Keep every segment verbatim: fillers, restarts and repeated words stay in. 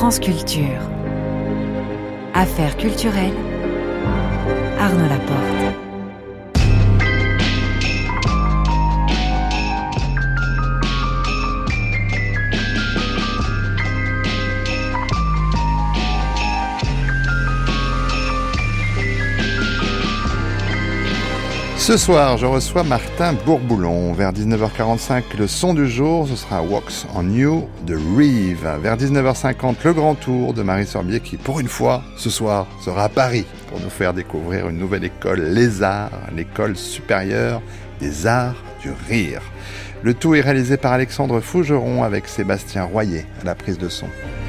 France Culture. Affaires culturelles. Arnaud Laporte. Ce soir, je reçois Martin Bourboulon. Vers dix-neuf heures quarante-cinq, le son du jour, ce sera Walks on You de Reeve. Vers dix-neuf heures cinquante, le grand tour de Marie Sorbier qui, pour une fois, ce soir, sera à Paris pour nous faire découvrir une nouvelle école, les Arts, l'école supérieure des arts du rire. Le tout est réalisé par Alexandre Fougeron avec Sébastien Royer à la prise de son.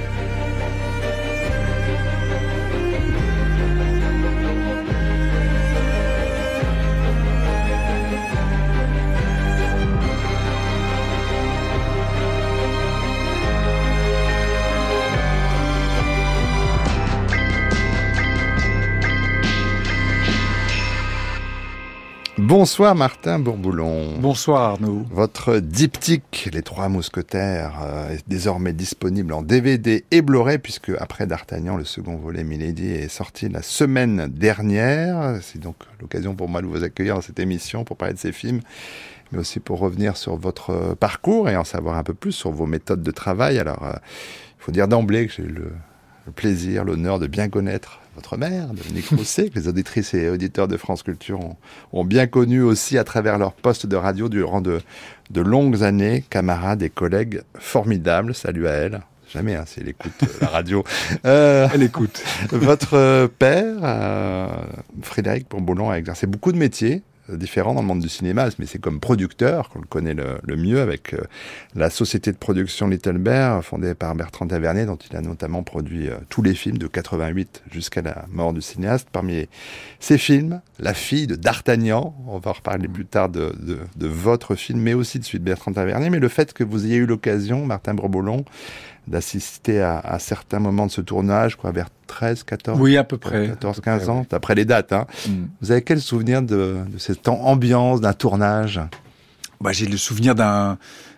Bonsoir Martin Bourboulon. Bonsoir Arnaud. Votre diptyque, Les Trois Mousquetaires, euh, est désormais disponible en D V D et Blu-ray, puisque après D'Artagnan, le second volet Milady est sorti la semaine dernière. C'est donc l'occasion pour moi de vous accueillir dans cette émission pour parler de ces films, mais aussi pour revenir sur votre parcours et en savoir un peu plus sur vos méthodes de travail. Alors, euh, il faut dire d'emblée que j'ai eu le, le plaisir, l'honneur de bien connaître votre mère, Dominique Rousset, que les auditrices et auditeurs de France Culture ont, ont bien connu aussi à travers leur poste de radio durant de, de longues années, camarades et collègues formidables. Salut à elle. Jamais, hein, si elle écoute euh, la radio. Euh, elle écoute. Votre père, euh, Frédéric Bourboulon, a exercé beaucoup de métiers différents dans le monde du cinéma, mais c'est comme producteur qu'on le connaît le, le mieux, avec euh, la société de production Little Bear, fondée par Bertrand Tavernier, dont il a notamment produit euh, tous les films de quatre-vingt-huit jusqu'à la mort du cinéaste. Parmi ces films, La fille de D'Artagnan, on va reparler plus tard de, de, de votre film, mais aussi de celui de Bertrand Tavernier, mais le fait que vous ayez eu l'occasion, Martin Bourboulon, d'assister à, à certains moments de ce tournage, quoi, vers treize, quatorze Oui, à peu près. quatorze, quinze ans, d'après les dates. Hein. Mm. Vous avez quel souvenir de, de cette ambiance d'un tournage ? Bah, j'ai le souvenir d'un,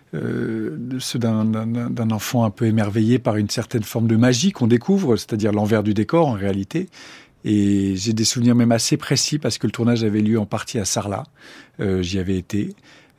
euh, de ce, d'un, d'un, d'un enfant un peu émerveillé par une certaine forme de magie qu'on découvre, c'est-à-dire l'envers du décor en réalité. Et j'ai des souvenirs même assez précis parce que le tournage avait lieu en partie à Sarlat. Euh, j'y avais été.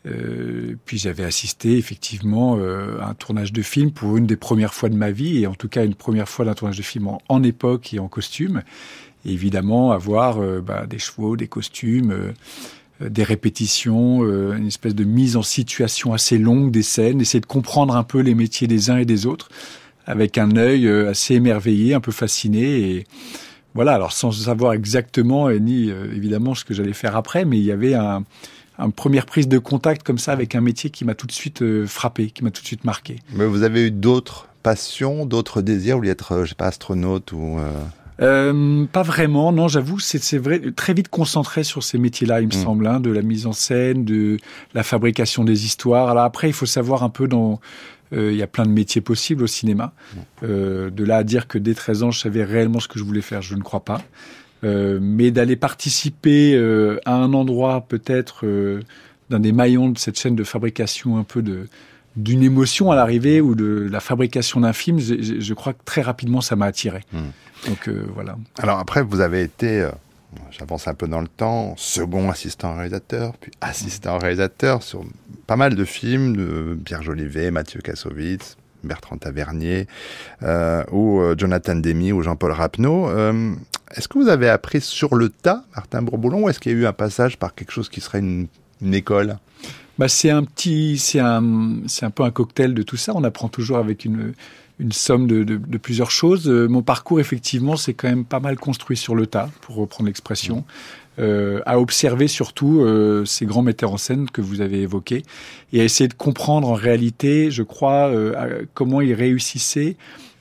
Euh, puis j'avais assisté effectivement euh, à un tournage de film pour une des premières fois de ma vie, et en tout cas une première fois d'un tournage de film en, en époque et en costume. Et évidemment, avoir euh, bah, des chevaux, des costumes, euh, des répétitions, euh, une espèce de mise en situation assez longue des scènes, essayer de comprendre un peu les métiers des uns et des autres, avec un œil euh, assez émerveillé, un peu fasciné. Et voilà, alors sans savoir exactement, et ni euh, évidemment ce que j'allais faire après, mais il y avait un... une première prise de contact comme ça avec un métier qui m'a tout de suite euh, frappé, qui m'a tout de suite marqué. Mais vous avez eu d'autres passions, d'autres désirs, vous vouliez être, je sais pas, astronaute ou... Euh... Euh, pas vraiment, non, j'avoue, c'est, c'est vrai, très vite concentré sur ces métiers-là, il me mmh. semble, hein, de la mise en scène, de la fabrication des histoires. Alors après, il faut savoir un peu dans... Euh, il y a plein de métiers possibles au cinéma. Mmh. Euh, de là à dire que dès treize ans, je savais réellement ce que je voulais faire, je ne crois pas. Euh, mais d'aller participer euh, à un endroit peut-être euh, d'un des maillons de cette chaîne de fabrication un peu de, d'une émotion à l'arrivée ou de la fabrication d'un film, je, je crois que très rapidement ça m'a attiré. Mmh. Donc euh, voilà. Alors après vous avez été, euh, j'avance un peu dans le temps, second assistant réalisateur, puis assistant réalisateur sur pas mal de films de Pierre Jolivet, Mathieu Kassovitz, Bertrand Tavernier, euh, ou euh, Jonathan Demme ou Jean-Paul Rapneau. Euh, est-ce que vous avez appris sur le tas, Martin Bourboulon, ou est-ce qu'il y a eu un passage par quelque chose qui serait une, une école ? Bah c'est un petit, c'est un, c'est un peu un cocktail de tout ça. On apprend toujours avec une, une somme de, de, de plusieurs choses. Euh, mon parcours, effectivement, c'est quand même pas mal construit sur le tas, pour reprendre l'expression. Mmh. Euh, à observer surtout euh, ces grands metteurs en scène que vous avez évoqués et à essayer de comprendre en réalité, je crois, euh, à, comment ils réussissaient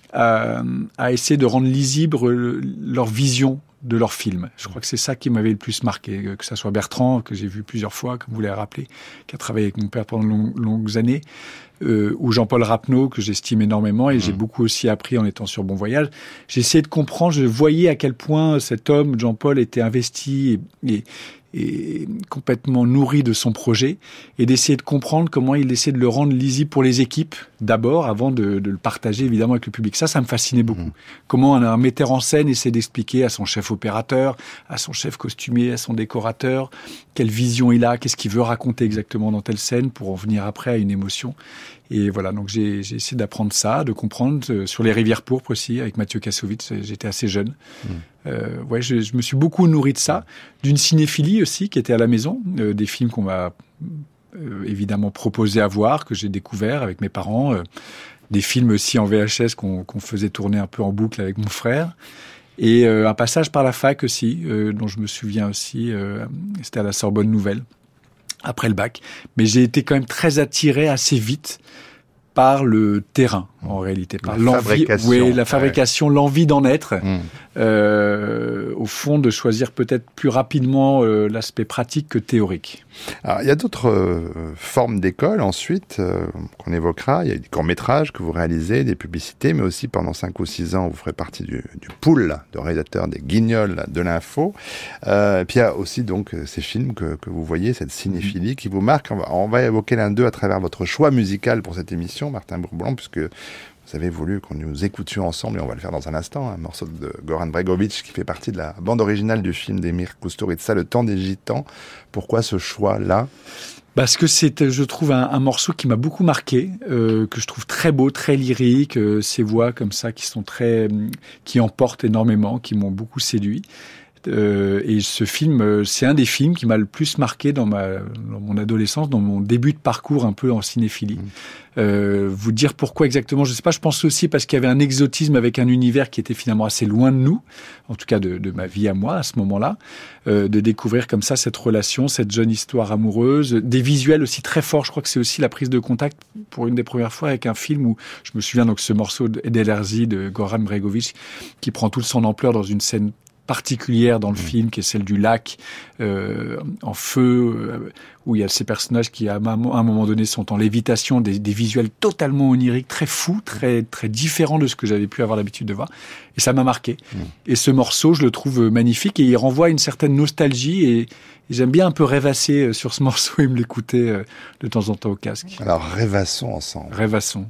à, à essayer de rendre lisible leur vision de leur film. Je crois que c'est ça qui m'avait le plus marqué, que ça soit Bertrand, que j'ai vu plusieurs fois, comme vous l'avez rappelé, qui a travaillé avec mon père pendant de longues, longues années, euh, ou Jean-Paul Rapneau, que j'estime énormément, et mmh. j'ai beaucoup aussi appris en étant sur Bon Voyage. J'ai essayé de comprendre, je voyais à quel point cet homme, Jean-Paul, était investi et, et, est complètement nourri de son projet et d'essayer de comprendre comment il essaie de le rendre lisible pour les équipes d'abord, avant de, de le partager évidemment avec le public. Ça, ça me fascinait beaucoup. Mmh. Comment un, un metteur en scène essaie d'expliquer à son chef opérateur, à son chef costumier, à son décorateur, quelle vision il a, qu'est-ce qu'il veut raconter exactement dans telle scène pour en venir après à une émotion. Et voilà, donc j'ai, j'ai essayé d'apprendre ça, de comprendre euh, sur les rivières pourpres aussi, avec Mathieu Kassovitz. J'étais assez jeune. Mmh. Euh, ouais, je, je me suis beaucoup nourri de ça, d'une cinéphilie aussi qui était à la maison, euh, des films qu'on m'a euh, évidemment proposé à voir, que j'ai découvert avec mes parents, euh, des films aussi en V H S qu'on, qu'on faisait tourner un peu en boucle avec mon frère. Et euh, un passage par la fac aussi, euh, dont je me souviens aussi, euh, c'était à la Sorbonne Nouvelle, après le bac. Mais j'ai été quand même très attiré assez vite par le terrain, en réalité. Par la l'envie, fabrication. Oui, la fabrication, ouais. L'envie d'en être. Mmh. Euh, au fond, de choisir peut-être plus rapidement euh, l'aspect pratique que théorique. Alors, il y a d'autres euh, formes d'école ensuite euh, qu'on évoquera. Il y a des courts-métrages que vous réalisez, des publicités, mais aussi pendant cinq ou six ans, vous ferez partie du, du pool de réalisateurs des Guignols de l'info. Euh, et puis il y a aussi donc ces films que, que vous voyez, cette cinéphilie mmh. qui vous marque. On va, on va évoquer l'un d'eux à travers votre choix musical pour cette émission, Martin Bourboulon, puisque vous avez voulu qu'on nous écoutions ensemble, et on va le faire dans un instant, un morceau de Goran Bregovic qui fait partie de la bande originale du film d'Emir Kusturica, Le Temps des Gitans. Pourquoi ce choix-là ? Parce que c'est, je trouve, un, un morceau qui m'a beaucoup marqué, euh, que je trouve très beau, très lyrique, euh, ces voix comme ça qui sont très, qui emportent énormément, qui m'ont beaucoup séduit. Euh, et ce film, c'est un des films qui m'a le plus marqué dans, ma, dans mon adolescence, dans mon début de parcours un peu en cinéphilie. Mmh. Euh, vous dire pourquoi exactement, je ne sais pas. Je pense aussi parce qu'il y avait un exotisme avec un univers qui était finalement assez loin de nous, en tout cas de, de ma vie à moi à ce moment-là, euh, de découvrir comme ça cette relation, cette jeune histoire amoureuse, des visuels aussi très forts. Je crois que c'est aussi la prise de contact pour une des premières fois avec un film où je me souviens donc ce morceau d'Ederzi de Goran Bregovic qui prend toute son ampleur dans une scène particulière dans le mmh. film, qui est celle du lac euh, en feu, euh, où il y a ces personnages qui, à un moment donné, sont en lévitation, des, des visuels totalement oniriques, très fous, très, très différents de ce que j'avais pu avoir l'habitude de voir. Et ça m'a marqué. Mmh. Et ce morceau, je le trouve magnifique, et il renvoie à une certaine nostalgie, et, et j'aime bien un peu rêvasser sur ce morceau et me l'écouter euh, de temps en temps au casque. Alors, rêvassons ensemble. Rêvassons.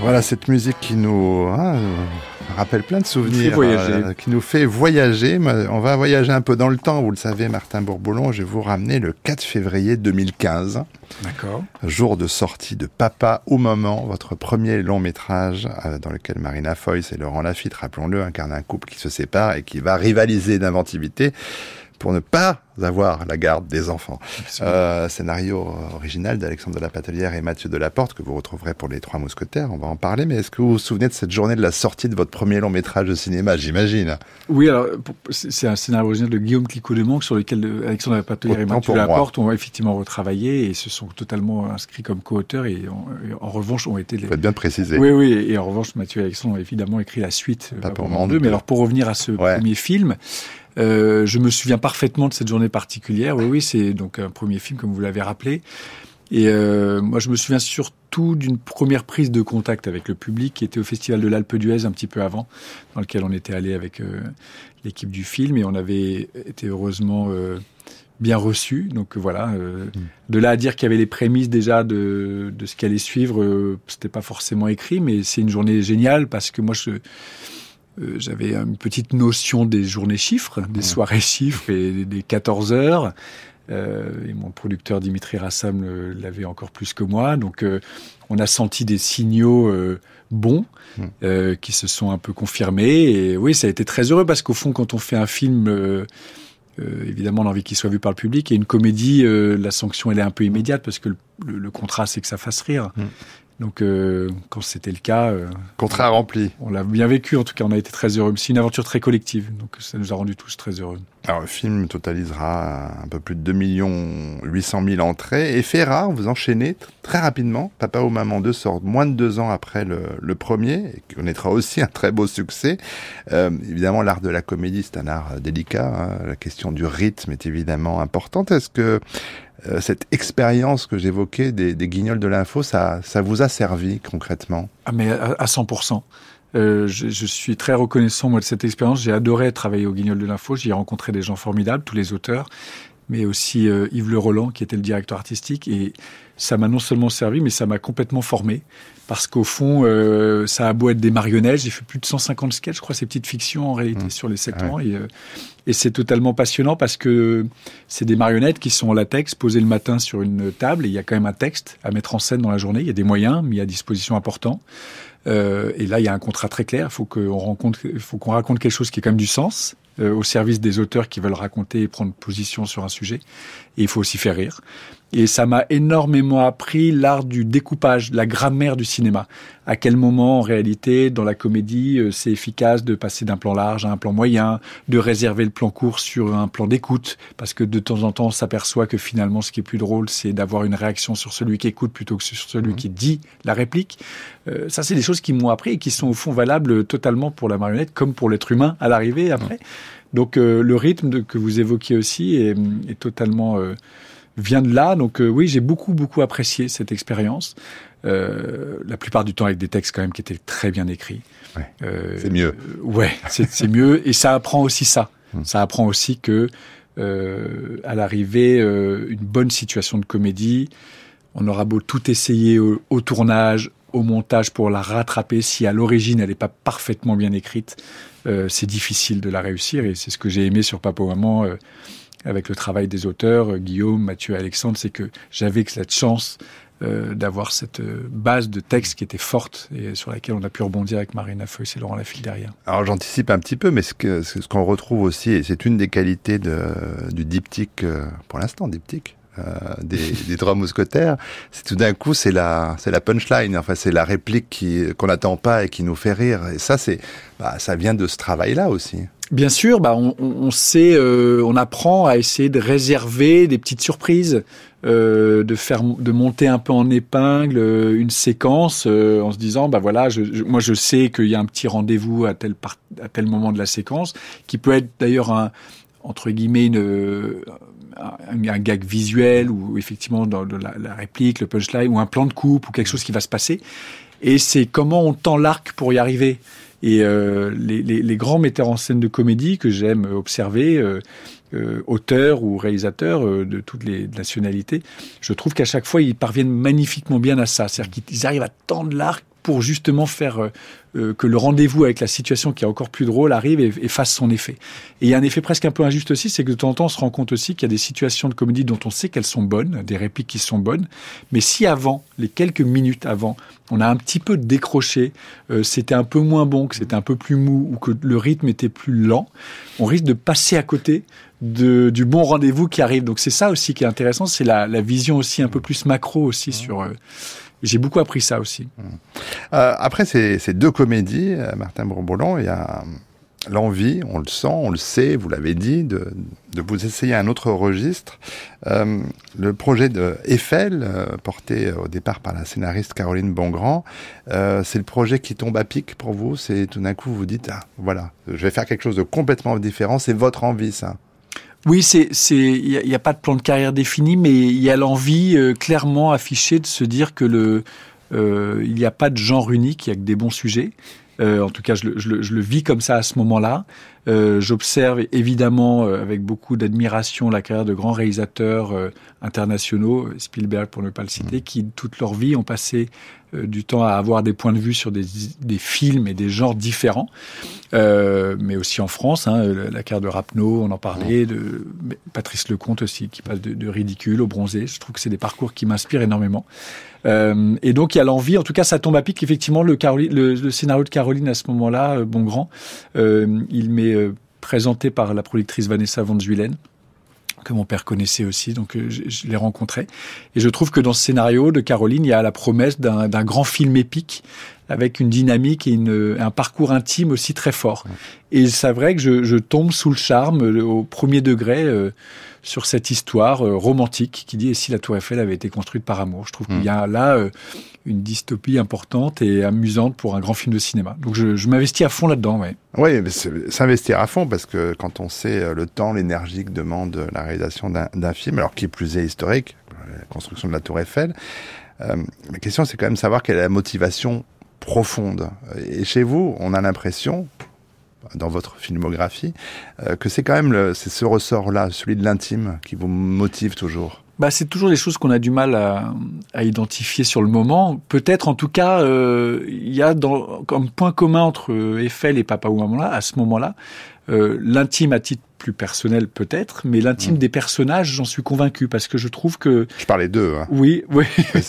Voilà cette musique qui nous hein, rappelle plein de souvenirs, euh, qui nous fait voyager. On va voyager un peu dans le temps, vous le savez, Martin Bourboulon. Je vais vous ramener le quatre février deux mille quinze. D'accord. Jour de sortie de Papa ou Maman, votre premier long métrage euh, dans lequel Marina Foïs et Laurent Lafitte, rappelons-le, incarnent un couple qui se sépare et qui va rivaliser d'inventivité pour ne pas avoir la garde des enfants. Euh, scénario original d'Alexandre de la Patelière et Mathieu Delaporte, que vous retrouverez pour Les Trois Mousquetaires, on va en parler, mais est-ce que vous vous souvenez de cette journée de la sortie de votre premier long métrage de cinéma, j'imagine? Oui, alors, c'est un scénario original de Guillaume Clicquot-Demanque sur lequel Alexandre de la Patelière et Mathieu Delaporte ont effectivement retravaillé et se sont totalement inscrits comme co-auteurs et en, en revanche ont été... Les... Faut être bien précisé. Oui, oui, et en revanche, Mathieu et Alexandre ont évidemment écrit la suite. Pas pour deux. Mais alors, pour revenir à ce ouais. premier film... Euh, je me souviens parfaitement de cette journée particulière. Oui, oui, c'est donc un premier film, comme vous l'avez rappelé. Et euh, moi, je me souviens surtout d'une première prise de contact avec le public qui était au Festival de l'Alpe d'Huez un petit peu avant, dans lequel on était allé avec euh, l'équipe du film et on avait été heureusement euh, bien reçus. Donc voilà, euh, mmh. de là à dire qu'il y avait les prémices déjà de, de ce qui allait suivre, euh, c'était pas forcément écrit, mais c'est une journée géniale parce que moi, je... Euh, j'avais une petite notion des journées chiffres, des soirées chiffres et des quatorze heures. Euh, et mon producteur Dimitri Rassam le, l'avait encore plus que moi. Donc, euh, on a senti des signaux euh, bons euh, qui se sont un peu confirmés. Et oui, ça a été très heureux parce qu'au fond, quand on fait un film, euh, euh, évidemment, on a envie qu'il soit vu par le public. Et une comédie, euh, la sanction, elle est un peu immédiate parce que le, le, le contrat, c'est que ça fasse rire. Mm. Donc, euh, quand c'était le cas... Euh, Contrat rempli. On l'a bien vécu, en tout cas, on a été très heureux. C'est une aventure très collective, donc ça nous a rendus tous très heureux. Alors, le film totalisera un peu plus de deux millions huit cent mille entrées. Et fait rare, vous enchaînez très rapidement. Papa ou Maman deux sort moins de deux ans après le, le premier, et qui connaîtra aussi un très beau succès. Euh, évidemment, l'art de la comédie, c'est un art délicat. Hein. La question du rythme est évidemment importante. Est-ce que Euh, cette expérience que j'évoquais des, des Guignols de l'info, ça, ça vous a servi concrètement? Ah mais à, à cent pour cent. Euh, je, je suis très reconnaissant moi de cette expérience. J'ai adoré travailler au Guignol de l'info. J'y ai rencontré des gens formidables, tous les auteurs, mais aussi euh, Yves Le Roland qui était le directeur artistique. Et ça m'a non seulement servi, mais ça m'a complètement formé. Parce qu'au fond, euh, ça a beau être des marionnettes. J'ai fait plus de cent cinquante sketchs, je crois, ces petites fictions en réalité mmh. sur les sept ouais. ans. Et, euh, et c'est totalement passionnant parce que c'est des marionnettes qui sont en latex, posées le matin sur une table. Et il y a quand même un texte à mettre en scène dans la journée. Il y a des moyens mis à disposition importants. Euh, et là, il y a un contrat très clair. Il faut qu'on rencontre, faut qu'on raconte quelque chose qui a quand même du sens euh, au service des auteurs qui veulent raconter et prendre position sur un sujet. Et il faut aussi faire rire. Et ça m'a énormément appris l'art du découpage, la grammaire du cinéma. À quel moment, en réalité, dans la comédie, euh, c'est efficace de passer d'un plan large à un plan moyen, de réserver le plan court sur un plan d'écoute, parce que de temps en temps, on s'aperçoit que finalement, ce qui est plus drôle, c'est d'avoir une réaction sur celui qui écoute plutôt que sur celui mmh. qui dit la réplique. Euh, ça, c'est des choses qui m'ont appris et qui sont au fond valables totalement pour la marionnette, comme pour l'être humain à l'arrivée et après. Mmh. Donc, euh, le rythme de, que vous évoquiez aussi est, est totalement... Euh, vient de là. Donc euh, oui, j'ai beaucoup, beaucoup apprécié cette expérience. Euh, la plupart du temps avec des textes quand même qui étaient très bien écrits. Ouais, euh, c'est mieux. Euh, ouais, c'est, c'est mieux. Et ça apprend aussi ça. Hum. Ça apprend aussi que euh, à l'arrivée, euh, une bonne situation de comédie, on aura beau tout essayer au, au tournage, au montage pour la rattraper. Si à l'origine, elle n'est pas parfaitement bien écrite, euh, c'est difficile de la réussir. Et c'est ce que j'ai aimé sur Papa ou Maman, euh, avec le travail des auteurs, Guillaume, Mathieu et Alexandre, c'est que j'avais cette chance euh, d'avoir cette base de texte qui était forte et sur laquelle on a pu rebondir avec Marina Foïs et Laurent Lafitte derrière. Alors j'anticipe un petit peu, mais ce, que, ce qu'on retrouve aussi, et c'est une des qualités de, du diptyque, euh, pour l'instant diptyque, Euh, des, des Trois Mousquetaires, c'est tout d'un coup c'est la c'est la punchline, enfin c'est la réplique qui qu'on n'attend pas et qui nous fait rire. Et ça c'est bah, ça vient de ce travail-là aussi. Bien sûr, bah on, on sait, euh, on apprend à essayer de réserver des petites surprises, euh, de faire, de monter un peu en épingle euh, une séquence euh, en se disant bah voilà, je, je, moi je sais qu'il y a un petit rendez-vous à tel part, à tel moment de la séquence qui peut être d'ailleurs un entre guillemets une Un, un gag visuel ou effectivement dans la, la réplique, le punchline ou un plan de coupe ou quelque chose qui va se passer. Et c'est comment on tend l'arc pour y arriver. Et euh, les, les, les grands metteurs en scène de comédie que j'aime observer, euh, euh, auteurs ou réalisateurs euh, de toutes les nationalités, je trouve qu'à chaque fois ils parviennent magnifiquement bien à ça. C'est-à-dire qu'ils arrivent à tendre l'arc pour justement faire euh, que le rendez-vous avec la situation qui est encore plus drôle arrive et, et fasse son effet. Et il y a un effet presque un peu injuste aussi, c'est que de temps en temps, on se rend compte aussi qu'il y a des situations de comédie dont on sait qu'elles sont bonnes, des répliques qui sont bonnes, mais si avant, les quelques minutes avant, on a un petit peu décroché, euh, c'était un peu moins bon, que c'était un peu plus mou, ou que le rythme était plus lent, on risque de passer à côté de, du bon rendez-vous qui arrive. Donc c'est ça aussi qui est intéressant, c'est la, la vision aussi un peu plus macro aussi mmh. sur... Euh, j'ai beaucoup appris ça aussi. Mmh. Euh, après ces, ces deux comédies, Martin Bourboulon, il y a l'envie, on le sent, on le sait, vous l'avez dit, de, de vous essayer un autre registre. Euh, le projet de Eiffel, euh, porté au départ par la scénariste Caroline Bongrand, euh, c'est le projet qui tombe à pic pour vous. C'est tout d'un coup, vous vous dites, ah, voilà, je vais faire quelque chose de complètement différent. C'est votre envie, ça. Oui, c'est, c'est, il y, y a pas de plan de carrière défini, mais il y a l'envie euh, clairement affichée de se dire que le, euh, il n'y a pas de genre unique, il y a que des bons sujets. Euh, en tout cas, je le, je, le, je le vis comme ça à ce moment-là. Euh, j'observe évidemment euh, avec beaucoup d'admiration la carrière de grands réalisateurs euh, internationaux, Spielberg pour ne pas le citer, qui toute leur vie ont passé euh, du temps à avoir des points de vue sur des, des films et des genres différents, euh, mais aussi en France, hein, la carrière de Rapneau, on en parlait, de Patrice Lecomte aussi, qui passe de, de ridicule au bronzé. Je trouve que c'est des parcours qui m'inspirent énormément. Euh, et donc il y a l'envie, en tout cas ça tombe à pic, effectivement le, Caroline, le, le scénario de Caroline à ce moment-là, euh, Bongrand, euh, il m'est euh, présenté par la productrice Vanessa Van Zuylen, que mon père connaissait aussi, donc euh, je, je l'ai rencontré. Et je trouve que dans ce scénario de Caroline, il y a la promesse d'un, d'un grand film épique, avec une dynamique et une, un parcours intime aussi très fort. Et c'est vrai que je, je tombe sous le charme, au premier degré, euh, sur cette histoire euh, romantique qui dit « Et si la Tour Eiffel avait été construite par amour ?» Je trouve mmh. qu'il y a là euh, une dystopie importante et amusante pour un grand film de cinéma. Donc je, je m'investis à fond là-dedans, ouais. Oui, mais c'est, s'investir à fond, parce que quand on sait le temps, l'énergie que demande la réalisation d'un, d'un film, alors qui plus est historique, la construction de la Tour Eiffel, euh, la question c'est quand même de savoir quelle est la motivation profonde. Et chez vous, on a l'impression, dans votre filmographie, euh, que c'est quand même le, c'est ce ressort-là, celui de l'intime, qui vous motive toujours. Bah, c'est toujours des choses qu'on a du mal à, à identifier sur le moment. Peut-être, en tout cas, euh, il y a dans, comme point commun entre Eiffel et Papa Wamala, à ce moment-là, euh, l'intime à titre plus personnel peut-être, mais l'intime mmh. des personnages, j'en suis convaincu, parce que je trouve que... Je parlais d'eux, hein. Oui, oui.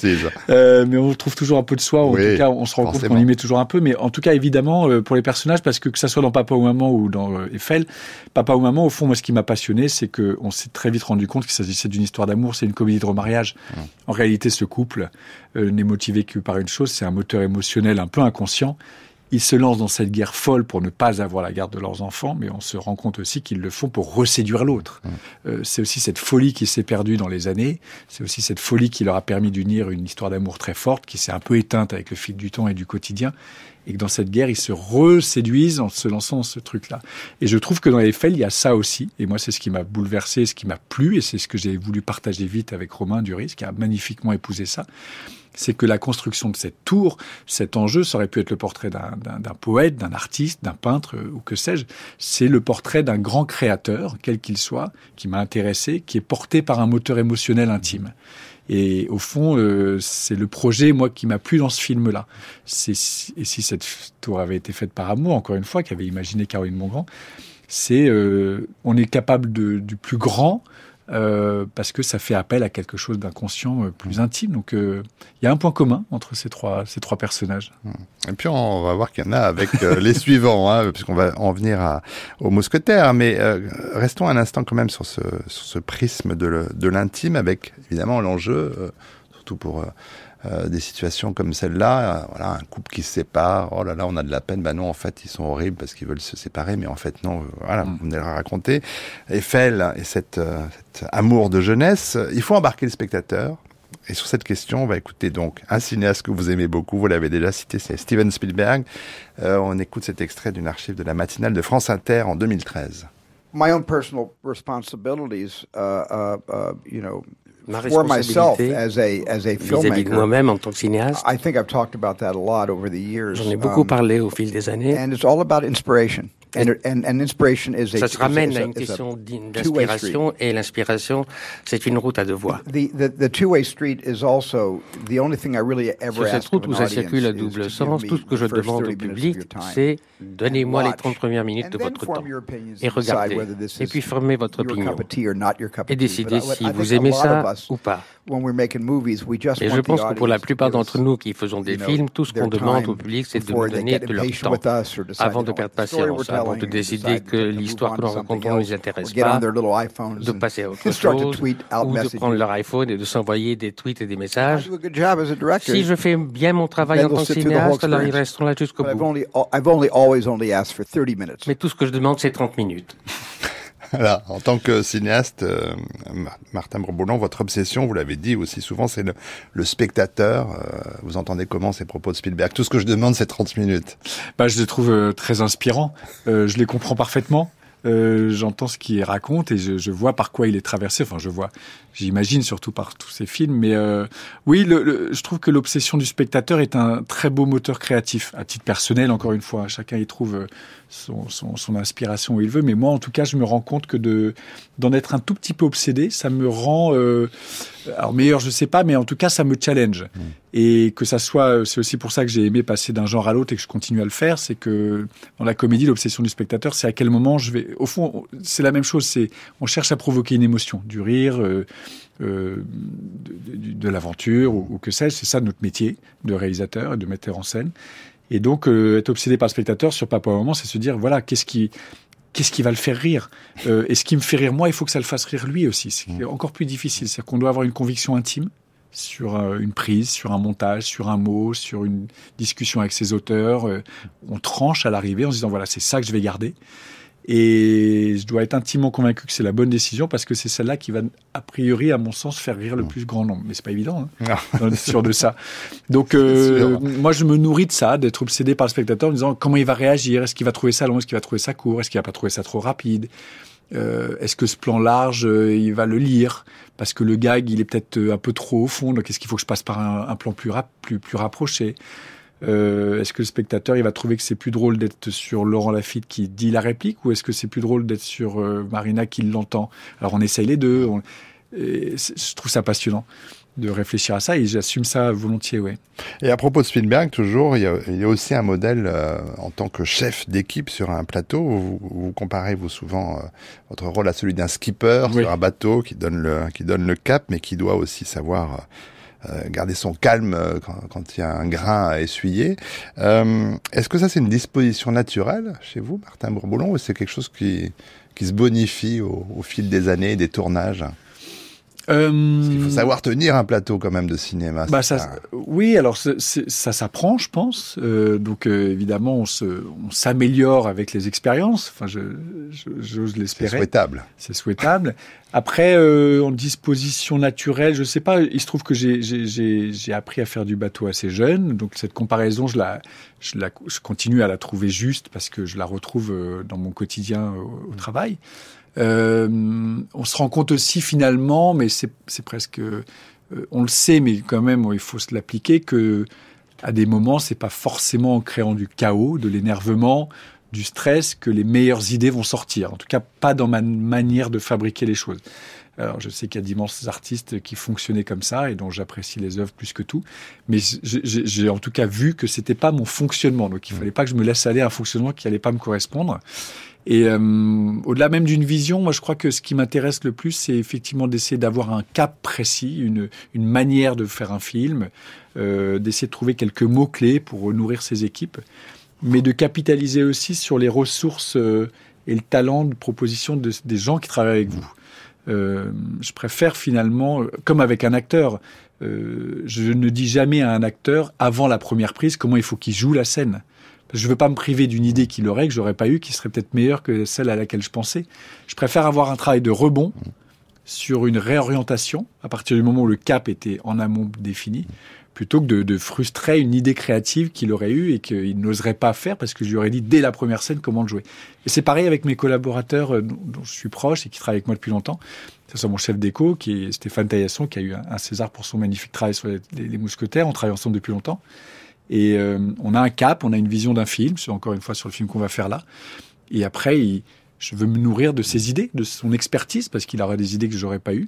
euh, mais on trouve toujours un peu de soi, ou oui, en tout cas, on se rend forcément. compte qu'on y met toujours un peu, mais en tout cas, évidemment, euh, pour les personnages, parce que que ça soit dans Papa ou Maman ou dans euh, Eiffel, Papa ou Maman, au fond, moi, ce qui m'a passionné, c'est qu'on s'est très vite rendu compte qu'il s'agissait d'une histoire d'amour, c'est une comédie de remariage. Mmh. En réalité, ce couple euh, n'est motivé que par une chose, c'est un moteur émotionnel un peu inconscient. Ils se lancent dans cette guerre folle pour ne pas avoir la garde de leurs enfants, mais on se rend compte aussi qu'ils le font pour reséduire l'autre. Mmh. Euh, c'est aussi cette folie qui s'est perdue dans les années, c'est aussi cette folie qui leur a permis d'unir une histoire d'amour très forte, qui s'est un peu éteinte avec le fil du temps et du quotidien, et que dans cette guerre, ils se reséduisent en se lançant dans ce truc-là. Et je trouve que dans Eiffel, il y a ça aussi, et moi c'est ce qui m'a bouleversé, ce qui m'a plu, et c'est ce que j'ai voulu partager vite avec Romain Duris, qui a magnifiquement épousé ça. C'est que la construction de cette tour, cet enjeu, ça aurait pu être le portrait d'un, d'un, d'un poète, d'un artiste, d'un peintre, ou que sais-je. C'est le portrait d'un grand créateur, quel qu'il soit, qui m'a intéressé, qui est porté par un moteur émotionnel intime. Et au fond, euh, c'est le projet, moi, qui m'a plu dans ce film-là. C'est, et si cette tour avait été faite par amour, encore une fois, qu'avait imaginé Caroline Bongrand, c'est, euh, on est capable de, du plus grand, Euh, parce que ça fait appel à quelque chose d'inconscient euh, plus intime. Donc, il euh, y a un point commun entre ces trois, ces trois personnages. Et puis, on va voir qu'il y en a avec euh, les suivants, hein, puisqu'on va en venir à, aux mousquetaires. Mais euh, restons un instant quand même sur ce, sur ce prisme de, le, de l'intime, avec évidemment l'enjeu, euh, surtout pour... Euh, Euh, des situations comme celle-là, euh, voilà, un couple qui se sépare, oh là là, on a de la peine, ben non, en fait, ils sont horribles parce qu'ils veulent se séparer, mais en fait, non, euh, voilà, mm. vous venez le raconter. Eiffel et cet, euh, cet amour de jeunesse, il faut embarquer le spectateur. Et sur cette question, on va écouter donc un cinéaste que vous aimez beaucoup, vous l'avez déjà cité, c'est Steven Spielberg. Euh, on écoute cet extrait d'une archive de la matinale de France Inter en deux mille treize. My own personal responsibilities, uh, uh, uh, you know, Ma for myself responsabilité as a as a vis-à-vis de filmmaker. moi-même en tant que cinéaste. I think I've talked about that a lot over the years. J'en ai beaucoup Um, parlé au fil des années. And it's all about inspiration. And, and, and inspiration is a, Ça se ramène is a, à une is a question d'inspiration, et l'inspiration, c'est une route à deux voies. The, the, the two-way street is also the only thing I really ever Sur cette ask route of où an ça audience circule à is double to sens, give tout me ce que je the first demande au thirty minutes of public, your time c'est and donnez-moi les watch, trente premières minutes and de then votre form temps your opinions et and decide regardez, whether this et is puis formez votre your opinion cup of tea or not your cup et of tea. décidez But I- si I vous think a aimez lot ça of us, ou pas. when we're making movies, we just Et je want the pense que pour la audience to plupart give d'entre us, nous qui faisons des you know, films, tout ce qu'on their demande time au public, c'est de before nous they donner get de leur impatient temps with us or decide avant they de don't perdre like the story we're patience, avant de telling, décider decide que to move l'histoire on que to nous something racontons ne les else, intéresse or get on pas, their little iPhones de and passer à autre start to chose, tweet out ou de messages. prendre leur iPhone et de s'envoyer des tweets et des I messages. do a good job as a director. Si je fais bien mon travail Then en they'll tant que sit through the whole cinéaste, alors ils experience. resteront là jusqu'au But I've bout. only, I've only always only asked for thirty minutes. Mais tout ce que je demande, c'est trente minutes. Voilà. En tant que cinéaste, euh, Martin Bourboulon, votre obsession, vous l'avez dit aussi souvent, c'est le, le spectateur. Euh, vous entendez comment ces propos de Spielberg? Tout ce que je demande, c'est trente minutes. Bah, je les trouve euh, très inspirants. Euh, je les comprends parfaitement. Euh, j'entends ce qu'il raconte et je, je vois par quoi il est traversé. Enfin, je vois, j'imagine surtout par tous ces films. Mais euh, oui, le, le, je trouve que l'obsession du spectateur est un très beau moteur créatif. À titre personnel, encore une fois, chacun y trouve son, son, son inspiration où il veut. Mais moi, en tout cas, je me rends compte que de d'en être un tout petit peu obsédé, ça me rend, euh, alors meilleur, je sais pas, mais en tout cas, ça me challenge. Mmh. Et que ça soit, c'est aussi pour ça que j'ai aimé passer d'un genre à l'autre et que je continue à le faire, c'est que dans la comédie, l'obsession du spectateur, c'est à quel moment je vais. Au fond, c'est la même chose. C'est, on cherche à provoquer une émotion, du rire, euh, euh, de, de, de l'aventure ou, ou que sais-je. C'est ça notre métier de réalisateur et de metteur en scène. Et donc, euh, être obsédé par le spectateur sur Papa au moment, c'est se dire voilà, qu'est-ce qui Qu'est-ce qui va le faire rire euh, Et ce qui me fait rire moi, il faut que ça le fasse rire lui aussi. C'est encore plus difficile. C'est-à-dire qu'on doit avoir une conviction intime sur euh, une prise, sur un montage, sur un mot, sur une discussion avec ses auteurs. Euh, on tranche à l'arrivée en se disant voilà, c'est ça que je vais garder. Et je dois être intimement convaincu que c'est la bonne décision parce que c'est celle-là qui va, a priori, à mon sens, faire rire le plus grand nombre. Mais c'est pas évident, hein, d'être sûr de ça. Donc, euh, moi, je me nourris de ça, d'être obsédé par le spectateur en me disant comment il va réagir, est-ce qu'il va trouver ça long, est-ce qu'il va trouver ça court, est-ce qu'il va pas trouver ça trop rapide, euh, est-ce que ce plan large, euh, il va le lire parce que le gag, il est peut-être un peu trop au fond, donc est-ce qu'il faut que je passe par un, un plan plus, rap, plus, plus rapproché. Euh, est-ce que le spectateur il va trouver que c'est plus drôle d'être sur Laurent Lafitte qui dit la réplique ou est-ce que c'est plus drôle d'être sur euh, Marina qui l'entend? Alors on essaye les deux. On... Et je trouve ça passionnant de réfléchir à ça et j'assume ça volontiers, ouais. Et à propos de Spielberg, toujours, il y a, il y a aussi un modèle euh, en tant que chef d'équipe sur un plateau. Vous, vous comparez vous souvent euh, votre rôle à celui d'un skipper oui. sur un bateau qui donne le qui donne le cap, mais qui doit aussi savoir. Euh, Euh, garder son calme euh, quand, quand il y a un grain à essuyer. Euh, est-ce que ça, c'est une disposition naturelle chez vous, Martin Bourboulon, ou c'est quelque chose qui, qui se bonifie au, au fil des années et des tournages? Euh... Parce qu'il faut savoir tenir un plateau quand même de cinéma. Bah ça, ça. Oui, alors c'est, c'est, ça s'apprend, je pense. Euh, donc euh, évidemment, on, se, on s'améliore avec les expériences. Enfin, je, je, j'ose l'espérer. C'est souhaitable. C'est souhaitable. Après, euh, en disposition naturelle, je sais pas. Il se trouve que j'ai, j'ai, j'ai, j'ai appris à faire du bateau assez jeune. Donc cette comparaison, je la, je la, je continue à la trouver juste parce que je la retrouve dans mon quotidien au, au travail. Euh, on se rend compte aussi finalement, mais c'est, c'est presque, euh, on le sait, mais quand même il faut se l'appliquer que à des moments c'est pas forcément en créant du chaos, de l'énervement, du stress que les meilleures idées vont sortir. En tout cas, pas dans ma manière de fabriquer les choses. Alors, je sais qu'il y a d'immenses artistes qui fonctionnaient comme ça et dont j'apprécie les œuvres plus que tout. Mais j'ai, j'ai, j'ai en tout cas vu que c'était pas mon fonctionnement. Donc, il fallait pas que je me laisse aller à un fonctionnement qui allait pas me correspondre. Et euh, au-delà même d'une vision, moi je crois que ce qui m'intéresse le plus, c'est effectivement d'essayer d'avoir un cap précis, une, une manière de faire un film, euh, d'essayer de trouver quelques mots-clés pour nourrir ses équipes, mais de capitaliser aussi sur les ressources euh, et le talent de proposition de, des gens qui travaillent avec vous. Euh, je préfère finalement, comme avec un acteur, euh, je ne dis jamais à un acteur, avant la première prise, comment il faut qu'il joue la scène. Je ne veux pas me priver d'une idée qu'il aurait, que je n'aurais pas eue, qui serait peut-être meilleure que celle à laquelle je pensais. Je préfère avoir un travail de rebond sur une réorientation, à partir du moment où le cap était en amont défini, plutôt que de, de frustrer une idée créative qu'il aurait eue et qu'il n'oserait pas faire parce que je lui aurais dit dès la première scène comment le jouer. Et c'est pareil avec mes collaborateurs dont, dont je suis proche et qui travaillent avec moi depuis longtemps. C'est ça mon chef d'éco, qui est Stéphane Taillasson, qui a eu un, un César pour son magnifique travail sur les, les, les Mousquetaires. On travaille ensemble depuis longtemps. Et euh, on a un cap, on a une vision d'un film, c'est encore une fois sur le film qu'on va faire là. Et après, il, je veux me nourrir de ses idées, de son expertise, parce qu'il aura des idées que j'aurais pas eues.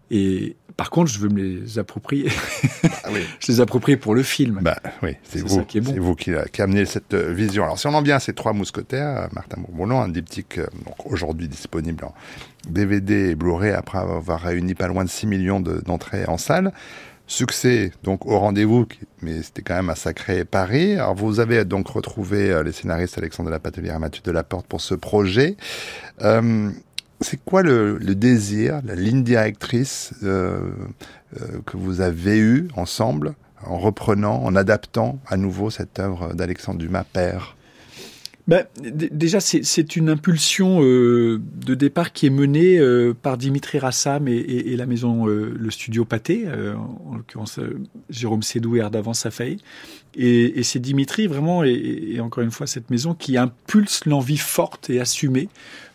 Et par contre, je veux me les approprier. Bah, oui. Je les approprie pour le film. Bah oui, c'est, c'est vous, ça qui est bon. C'est vous qui, qui amenez cette vision. Alors, si on en vient à ces trois mousquetaires, Martin Bourboulon, un diptyque donc aujourd'hui disponible en D V D et Blu-ray après avoir réuni pas loin de six millions de, d'entrées en salle. Succès donc au rendez-vous, mais c'était quand même un sacré pari. Alors vous avez donc retrouvé les scénaristes Alexandre Lapatelière et Mathieu Delaporte pour ce projet. Euh, c'est quoi le, le désir, la ligne directrice euh, euh, que vous avez eue ensemble en reprenant, en adaptant à nouveau cette œuvre d'Alexandre Dumas père? Ben, d- déjà, c'est, c'est une impulsion euh, de départ qui est menée euh, par Dimitri Rassam et, et, et la maison, euh, le studio Pathé, euh, en l'occurrence euh, Jérôme Sédou et Erdavan Safaï. Et, et c'est Dimitri, vraiment, et, et encore une fois, cette maison qui impulse l'envie forte et assumée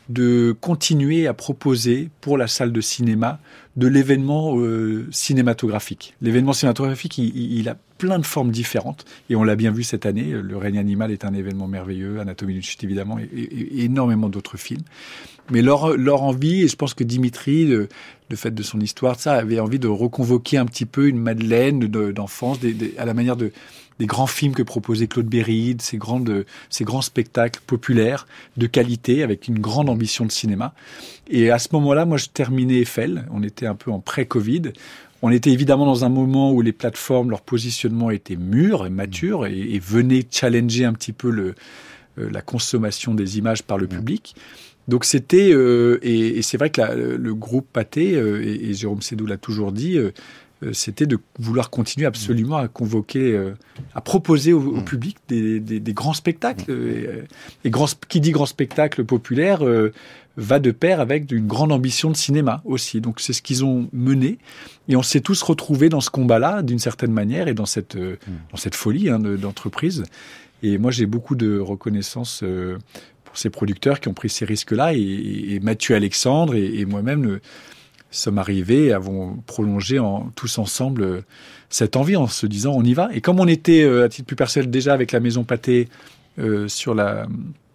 de continuer à proposer pour la salle de cinéma de l'événement euh, cinématographique. L'événement cinématographique, il, il a plein de formes différentes, et on l'a bien vu cette année. Le règne animal est un événement merveilleux, Anatomie d'une chute évidemment, et, et, et énormément d'autres films. Mais leur, leur envie, et je pense que Dimitri, le, le fait de son histoire, ça, avait envie de reconvoquer un petit peu une Madeleine de, d'enfance, des, des, à la manière de des grands films que proposait Claude Berry, ces, grandes, ces grands spectacles populaires de qualité avec une grande ambition de cinéma. Et à ce moment-là, moi, je terminais Eiffel. On était un peu en pré-Covid. On était évidemment dans un moment où les plateformes, leur positionnement était mûr et mature et, et venaient challenger un petit peu le, euh, la consommation des images par le public. Donc c'était... Euh, et, et c'est vrai que la, le groupe Pathé, euh, et, et Jérôme Sédou l'a toujours dit... Euh, c'était de vouloir continuer absolument à convoquer, euh, à proposer au, au public des, des, des grands spectacles. Et, et grand, qui dit grand spectacle populaire euh, va de pair avec une grande ambition de cinéma aussi. Donc c'est ce qu'ils ont mené. Et on s'est tous retrouvés dans ce combat-là, d'une certaine manière, et dans cette, euh, dans cette folie hein, de, d'entreprise. Et moi, j'ai beaucoup de reconnaissance euh, pour ces producteurs qui ont pris ces risques-là. Et, et, et Mathieu Alexandre et, et moi-même... Le, sommes arrivés et avons prolongé en, tous ensemble euh, cette envie en se disant on y va. Et comme on était, euh, à titre plus personnel, déjà avec la maison Pathé euh, sur la,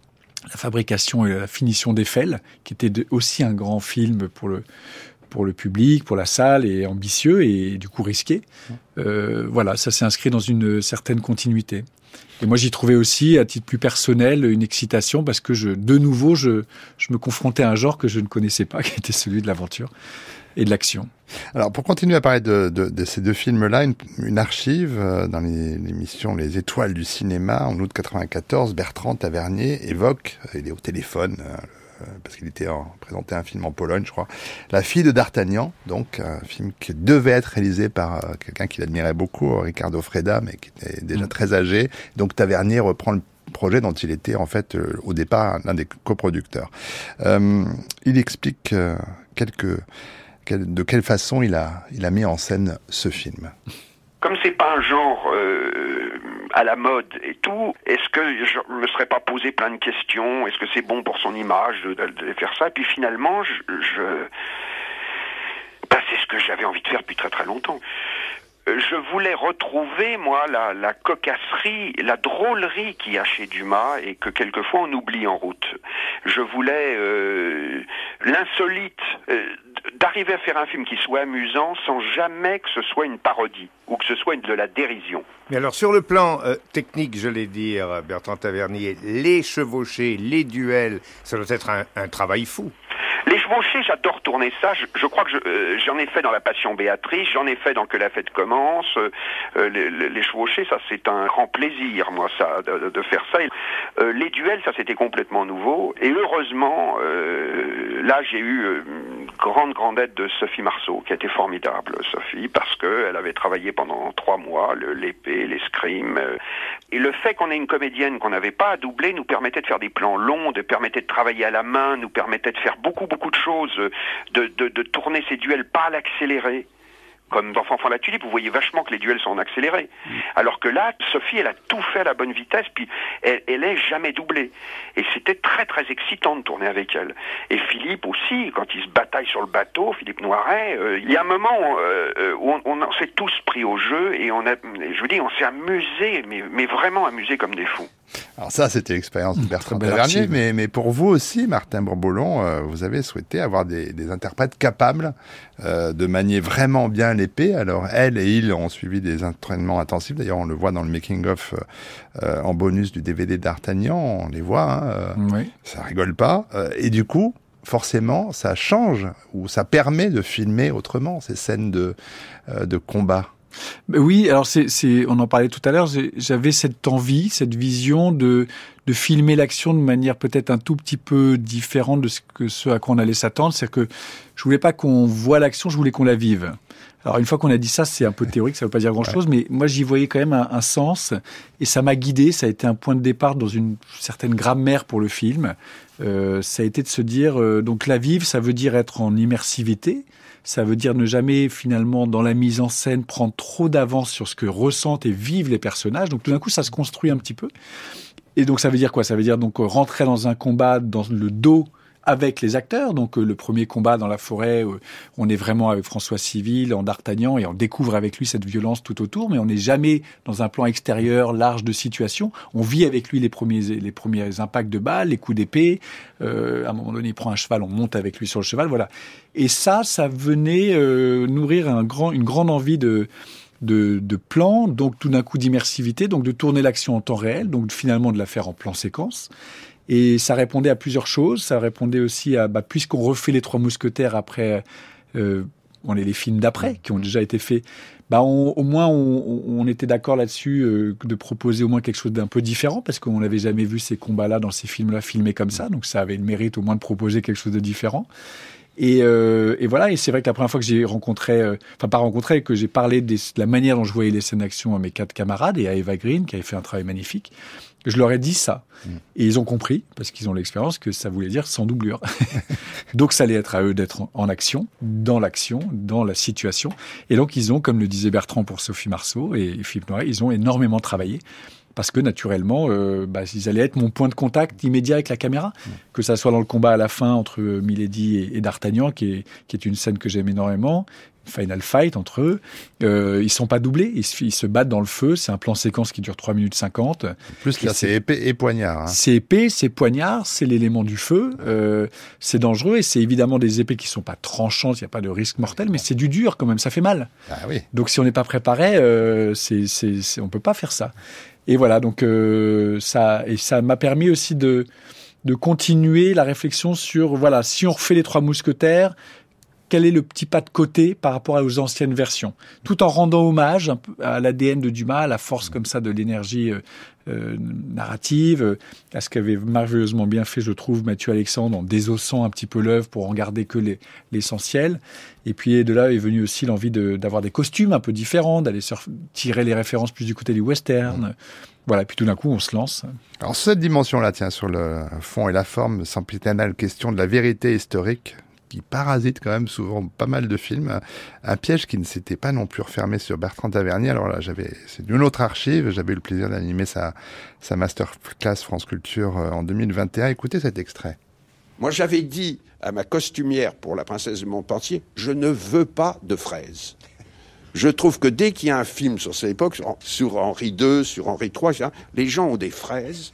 la fabrication et la finition d'Eiffel, qui était de, aussi un grand film pour le, pour le public, pour la salle, et ambitieux et du coup risqué, euh, voilà, ça s'est inscrit dans une certaine continuité. Et moi, j'y trouvais aussi, à titre plus personnel, une excitation parce que, je, de nouveau, je, je me confrontais à un genre que je ne connaissais pas, qui était celui de l'aventure et de l'action. Alors, pour continuer à parler de, de, de ces deux films-là, une, une archive euh, dans les, l'émission Les Étoiles du cinéma, en août quatre-vingt-quatorze, Bertrand Tavernier évoque, il est au téléphone, euh, parce qu'il était en, présenté un film en Pologne, je crois, La fille de D'Artagnan, donc un film qui devait être réalisé par euh, quelqu'un qu'il admirait beaucoup, Ricardo Freda, mais qui était déjà mmh. très âgé. Donc Tavernier reprend le projet dont il était en fait euh, au départ l'un des coproducteurs. Euh, il explique euh, quelques, quel, de quelle façon il a, il a mis en scène ce film. Comme c'est pas un genre euh, à la mode et tout, est-ce que je me serais pas posé plein de questions? Est-ce que c'est bon pour son image de, de, de faire ça? Et puis finalement, je, je... Ben, c'est ce que j'avais envie de faire depuis très très longtemps. Je voulais retrouver, moi, la, la cocasserie, la drôlerie qu'il y a chez Dumas et que quelquefois on oublie en route. Je voulais euh, l'insolite, euh, d'arriver à faire un film qui soit amusant sans jamais que ce soit une parodie ou que ce soit une, de la dérision. Mais alors, sur le plan euh, technique, je l'ai dit, Bertrand Tavernier, les chevauchés, les duels, ça doit être un, un travail fou. Les chevauchés, j'adore tourner ça. Je, je crois que je, euh, j'en ai fait dans La Passion Béatrice, j'en ai fait dans Que la fête commence. Euh, les, les chevauchés, ça c'est un grand plaisir, moi, ça, de, de faire ça. Et, euh, les duels, ça c'était complètement nouveau. Et heureusement, euh, là j'ai eu une grande, grande aide de Sophie Marceau, qui a été formidable, Sophie, parce qu'elle avait travaillé pendant trois mois, le, l'épée, l'escrime. Euh, et le fait qu'on ait une comédienne qu'on n'avait pas à doubler nous permettait de faire des plans longs, de permettait de travailler à la main, nous permettait de faire beaucoup, beaucoup de choses, de, de, de tourner ces duels pas à l'accéléré. Comme dans Fanfan la Tulipe, vous voyez vachement que les duels sont en accéléré. Alors que là, Sophie, elle a tout fait à la bonne vitesse, puis elle, elle est jamais doublée. Et c'était très très excitant de tourner avec elle. Et Philippe aussi, quand il se bataille sur le bateau, Philippe Noiret, euh, il y a un moment euh, où on, on s'est tous pris au jeu, et on a, je veux dire, on s'est amusé, mais, mais vraiment amusé comme des fous. Alors ça, c'était l'expérience de Bertrand Tavernier, mais, mais pour vous aussi, Martin Bourboulon, euh, vous avez souhaité avoir des, des interprètes capables euh, de manier vraiment bien l'épée. Alors elle et il ont suivi des entraînements intensifs. D'ailleurs, on le voit dans le making-of euh, en bonus du D V D d'Artagnan, on les voit, hein, euh, oui. Ça rigole pas. Euh, et du coup, forcément, ça change, ou ça permet de filmer autrement ces scènes de, euh, de combat. Oui, alors c'est, c'est, on en parlait tout à l'heure, j'avais cette envie, cette vision de, de filmer l'action de manière peut-être un tout petit peu différente de ce, que, ce à quoi on allait s'attendre. C'est-à-dire que je voulais pas qu'on voit l'action, je voulais qu'on la vive. Alors une fois qu'on a dit ça, c'est un peu théorique, ça veut pas dire grand-chose, ouais. Mais moi j'y voyais quand même un, un sens, et ça m'a guidé, ça a été un point de départ dans une certaine grammaire pour le film. Euh, ça a été de se dire, euh, donc la vivre, ça veut dire être en immersivité. Ça veut dire ne jamais, finalement, dans la mise en scène, prendre trop d'avance sur ce que ressentent et vivent les personnages. Donc, tout d'un coup, ça se construit un petit peu. Et donc, ça veut dire quoi ? Ça veut dire donc rentrer dans un combat dans le dos avec les acteurs. Donc, euh, le premier combat dans la forêt, euh, on est vraiment avec François Civil, en d'Artagnan, et on découvre avec lui cette violence tout autour, mais on n'est jamais dans un plan extérieur large de situation. On vit avec lui les premiers, les premiers impacts de balles, les coups d'épée. Euh, à un moment donné, il prend un cheval, on monte avec lui sur le cheval, voilà. Et ça, ça venait euh, nourrir un grand, une grande envie de... De, de plan, donc tout d'un coup d'immersivité, donc de tourner l'action en temps réel, donc finalement de la faire en plan séquence. Et ça répondait à plusieurs choses. Ça répondait aussi à, bah, puisqu'on refait les Trois Mousquetaires après, euh, on est les films d'après qui ont déjà été faits, bah on, au moins on, on était d'accord là-dessus euh, de proposer au moins quelque chose d'un peu différent, parce qu'on n'avait jamais vu ces combats-là dans ces films-là filmés comme ça, donc ça avait le mérite au moins de proposer quelque chose de différent. Et, euh, et voilà, et c'est vrai que la première fois que j'ai rencontré, euh, enfin pas rencontré, que j'ai parlé des, de la manière dont je voyais les scènes d'action à mes quatre camarades et à Eva Green, qui avait fait un travail magnifique, je leur ai dit ça. Mmh. Et ils ont compris, parce qu'ils ont l'expérience, que ça voulait dire sans doublure. Donc ça allait être à eux d'être en, en action, dans l'action, dans la situation. Et donc ils ont, comme le disait Bertrand pour Sophie Marceau et Philippe Noiret, ils ont énormément travaillé. Parce que naturellement, euh, bah, ils allaient être mon point de contact immédiat avec la caméra. Mmh. Que ça soit dans le combat à la fin entre Milady et, et D'Artagnan, qui est, qui est une scène que j'aime énormément, final fight entre eux. Euh, ils sont pas doublés, ils se, ils se battent dans le feu. C'est un plan séquence qui dure trois minutes cinquante. En plus, là, c'est, c'est épée et poignard. Hein. C'est épée, c'est poignard, c'est l'élément du feu. Euh, c'est dangereux et c'est évidemment des épées qui sont pas tranchantes, il n'y a pas de risque mortel, mais c'est du dur quand même, ça fait mal. Ah oui. Donc si on n'est pas préparé, euh, c'est, c'est, c'est, on peut pas faire ça. Et voilà, donc euh, ça, et ça m'a permis aussi de, de continuer la réflexion sur, voilà, si on refait les Trois Mousquetaires, quel est le petit pas de côté par rapport aux anciennes versions, tout en rendant hommage un peu à l'A D N de Dumas, à la force comme ça de l'énergie euh, euh, narrative, à ce qu'avait merveilleusement bien fait, je trouve, Mathieu Alexandre en désossant un petit peu l'œuvre pour en garder que les, l'essentiel. Et puis de là est venue aussi l'envie de, d'avoir des costumes un peu différents, d'aller surf, tirer les références plus du côté du western. Voilà, puis tout d'un coup, on se lance. Alors cette dimension-là, tiens, sur le fond et la forme, sempiternelle question de la vérité historique, qui parasite quand même souvent pas mal de films. Un piège qui ne s'était pas non plus refermé sur Bertrand Tavernier. Alors là, j'avais, c'est d'une autre archive. J'avais eu le plaisir d'animer sa, sa masterclass France Culture en deux mille vingt et un. Écoutez cet extrait. Moi, j'avais dit à ma costumière pour La Princesse de Montpensier, je ne veux pas de fraises. Je trouve que dès qu'il y a un film sur cette époque, sur Henri deux, sur Henri trois, les gens ont des fraises.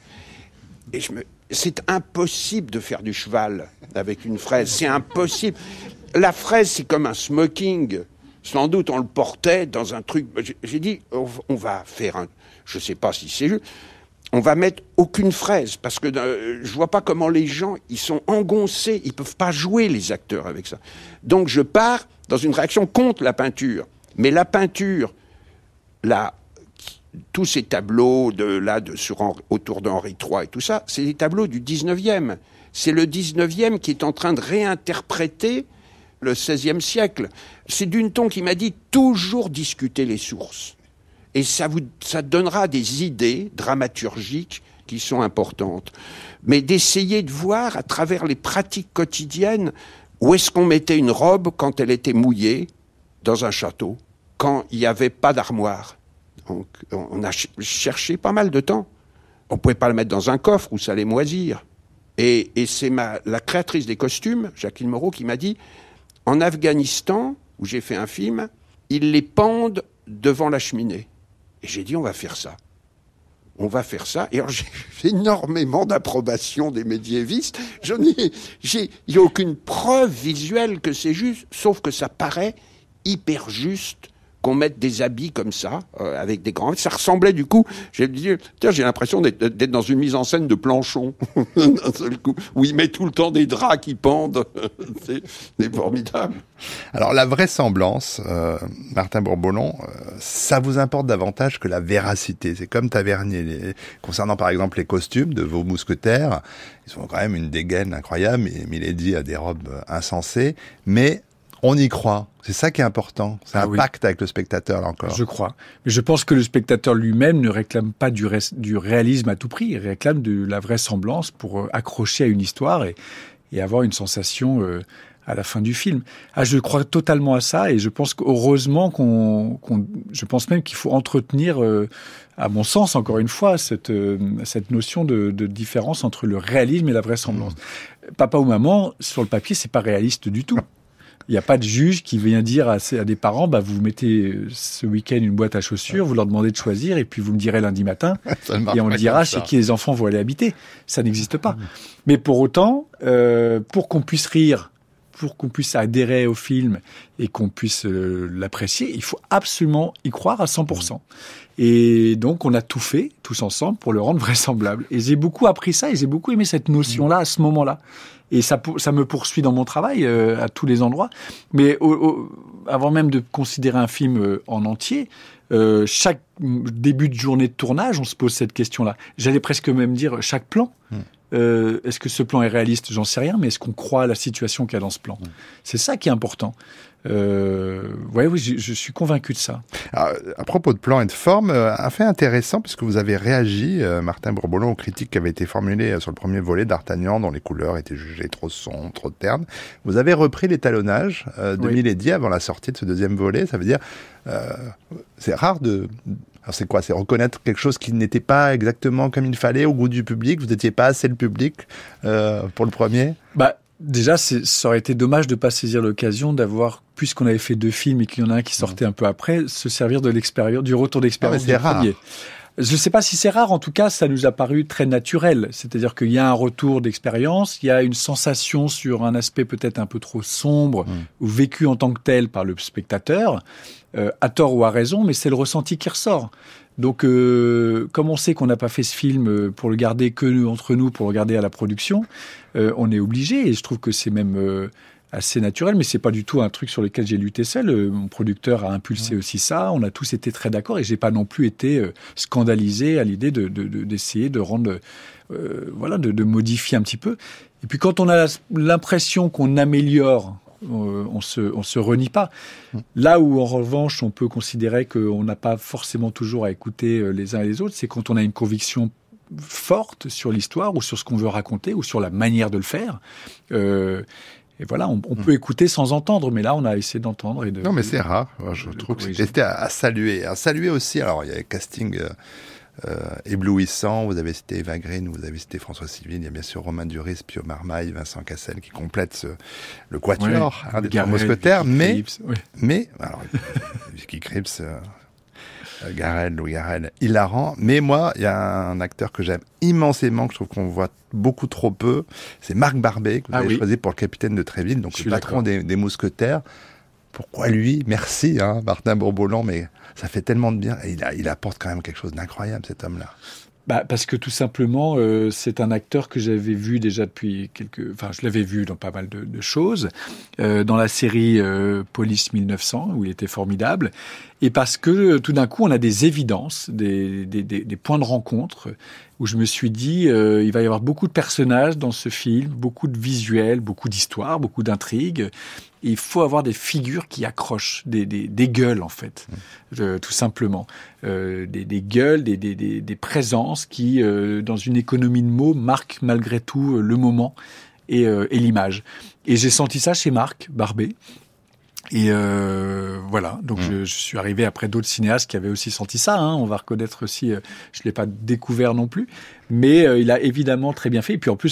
Et je me... C'est impossible de faire du cheval avec une fraise. C'est impossible. La fraise, c'est comme un smoking. Sans doute, on le portait dans un truc... J'ai dit, on va faire un... Je ne sais pas si c'est juste. On va mettre aucune fraise. Parce que euh, je vois pas comment les gens, ils sont engoncés. Ils peuvent pas jouer, les acteurs, avec ça. Donc, je pars dans une réaction contre la peinture. Mais la peinture, la... tous ces tableaux de là de sur autour d'Henri trois et tout ça, c'est des tableaux du dix-neuvième. C'est le dix-neuvième qui est en train de réinterpréter le seizième siècle. C'est Duneton qui m'a dit toujours discuter les sources. Et ça vous ça donnera des idées dramaturgiques qui sont importantes. Mais d'essayer de voir à travers les pratiques quotidiennes où est-ce qu'on mettait une robe quand elle était mouillée dans un château, quand il n'y avait pas d'armoire. Donc, on a cherché pas mal de temps. On ne pouvait pas le mettre dans un coffre où ça allait moisir. Et, et c'est ma, la créatrice des costumes, Jacqueline Moreau, qui m'a dit, en Afghanistan, où j'ai fait un film, ils les pendent devant la cheminée. Et j'ai dit, on va faire ça. on va faire ça. Et alors, j'ai énormément d'approbation des médiévistes. Je n'ai, j'ai, il n'y a aucune preuve visuelle que c'est juste, sauf que ça paraît hyper juste qu'on mette des habits comme ça, euh, avec des grands... Ça ressemblait du coup, j'ai dit, tiens, j'ai l'impression d'être, d'être dans une mise en scène de Planchon, d'un seul coup, où il met tout le temps des draps qui pendent. c'est, c'est formidable. Alors la vraisemblance, euh, Martin Bourboulon, euh, ça vous importe davantage que la véracité. C'est comme Tavernier. Les... Concernant par exemple les costumes de vos mousquetaires, ils ont quand même une dégaine incroyable, et Milady a des robes insensées, mais on y croit. C'est ça qui est important. C'est ah un oui. pacte avec le spectateur, là encore. Je crois. Mais je pense que le spectateur lui-même ne réclame pas du, ré- du réalisme à tout prix. Il réclame de la vraisemblance pour euh, accrocher à une histoire et, et avoir une sensation euh, à la fin du film. Ah, je crois totalement à ça et je pense qu'heureusement qu'on, qu'on je pense même qu'il faut entretenir, euh, à mon sens, encore une fois, cette, euh, cette notion de, de différence entre le réalisme et la vraisemblance. Mmh. Papa ou maman, sur le papier, c'est pas réaliste du tout. Il n'y a pas de juge qui vient dire à, à des parents, bah, vous mettez ce week-end une boîte à chaussures, vous leur demandez de choisir, et puis vous me direz lundi matin, et on me dira chez qui les enfants vont aller habiter. Ça n'existe pas. Mais pour autant, euh, pour qu'on puisse rire, pour qu'on puisse adhérer au film et qu'on puisse euh, l'apprécier, il faut absolument y croire à cent pour cent. Et donc, on a tout fait, tous ensemble, pour le rendre vraisemblable. Et j'ai beaucoup appris ça, et j'ai beaucoup aimé cette notion-là, à ce moment-là. Et ça, ça me poursuit dans mon travail, euh, à tous les endroits. Mais au, au, avant même de considérer un film euh, en entier, euh, chaque début de journée de tournage, on se pose cette question-là. J'allais presque même dire chaque plan. Mmh. Euh, est-ce que ce plan est réaliste ? J'en sais rien, mais est-ce qu'on croit à la situation qu'il y a dans ce plan ? Mmh. C'est ça qui est important. Euh, ouais, oui, je, je suis convaincu de ça. Alors, à propos de plan et de forme, euh, un fait intéressant, puisque vous avez réagi, euh, Martin Bourboulon, aux critiques qui avaient été formulées euh, sur le premier volet d'Artagnan, dont les couleurs étaient jugées trop sombres, trop ternes. Vous avez repris l'étalonnage euh, de oui. Milady avant la sortie de ce deuxième volet. Ça veut dire, euh, c'est rare de... Alors c'est quoi ? C'est reconnaître quelque chose qui n'était pas exactement comme il fallait au goût du public. Vous n'étiez pas assez le public euh, pour le premier ? Bah déjà, c'est, ça aurait été dommage de ne pas saisir l'occasion d'avoir, puisqu'on avait fait deux films et qu'il y en a un qui sortait mmh. un peu après, se servir de l'expérience, du retour d'expérience ah, du rare. premier. Je ne sais pas si c'est rare, en tout cas, ça nous a paru très naturel. C'est-à-dire qu'il y a un retour d'expérience, il y a une sensation sur un aspect peut-être un peu trop sombre mmh. ou vécu en tant que tel par le spectateur, euh, à tort ou à raison, mais c'est le ressenti qui ressort. Donc, euh, comme on sait qu'on n'a pas fait ce film pour le garder que entre nous, pour le garder à la production, euh, on est obligé, et je trouve que c'est même euh, assez naturel, mais c'est pas du tout un truc sur lequel j'ai lutté seul. Euh, mon producteur a impulsé ouais. aussi ça, on a tous été très d'accord, et j'ai pas non plus été euh, scandalisé à l'idée de, de, de, d'essayer de rendre, euh, voilà, de, de modifier un petit peu. Et puis quand on a l'impression qu'on améliore, Euh, on se, on se renie pas. Là où, en revanche, on peut considérer qu'on n'a pas forcément toujours à écouter les uns et les autres, c'est quand on a une conviction forte sur l'histoire ou sur ce qu'on veut raconter ou sur la manière de le faire. Euh, et voilà, on, on peut écouter sans entendre, mais là, on a essayé d'entendre. Et de, non, mais c'est de, rare. Je de, trouve de que c'était à, à saluer. À saluer aussi, alors, il y a le casting... Euh... Euh, éblouissant, vous avez cité Eva Green, vous avez cité François Civil, il y a bien sûr Romain Duris, Pio Marmaille, Vincent Cassel qui complètent ce, le quatuor ouais, hein, des trois mousquetaires, mais, ouais. mais, alors, Vicky Krieps, euh, Garrel, Louis Garrel, hilarant, mais moi, il y a un acteur que j'aime immensément, que je trouve qu'on voit beaucoup trop peu, c'est Marc Barbet, que vous ah avez oui. choisi pour le capitaine de Tréville, donc le patron des, des mousquetaires. Pourquoi lui ? Merci, hein, Martin Bourboulon, mais ça fait tellement de bien. Et il, a, il apporte quand même quelque chose d'incroyable, cet homme-là. Bah, parce que tout simplement, euh, c'est un acteur que j'avais vu déjà depuis quelques... Enfin, je l'avais vu dans pas mal de, de choses. Euh, dans la série euh, Police mille neuf cents, où il était formidable. Et parce que tout d'un coup, on a des évidences, des, des, des, des points de rencontre, où je me suis dit, euh, il va y avoir beaucoup de personnages dans ce film, beaucoup de visuels, beaucoup d'histoires, beaucoup d'intrigues. Et il faut avoir des figures qui accrochent, des, des, des gueules en fait, mmh. euh, tout simplement. Euh, des, des gueules, des, des, des, des présences qui, euh, dans une économie de mots, marquent malgré tout euh, le moment et, euh, et l'image. Et j'ai senti ça chez Marc Barbet. Et euh, voilà, donc mmh. je, je suis arrivé après d'autres cinéastes qui avaient aussi senti ça. Hein, on va reconnaître aussi, euh, je l'ai pas découvert non plus, mais euh, il a évidemment très bien fait. Et puis en plus,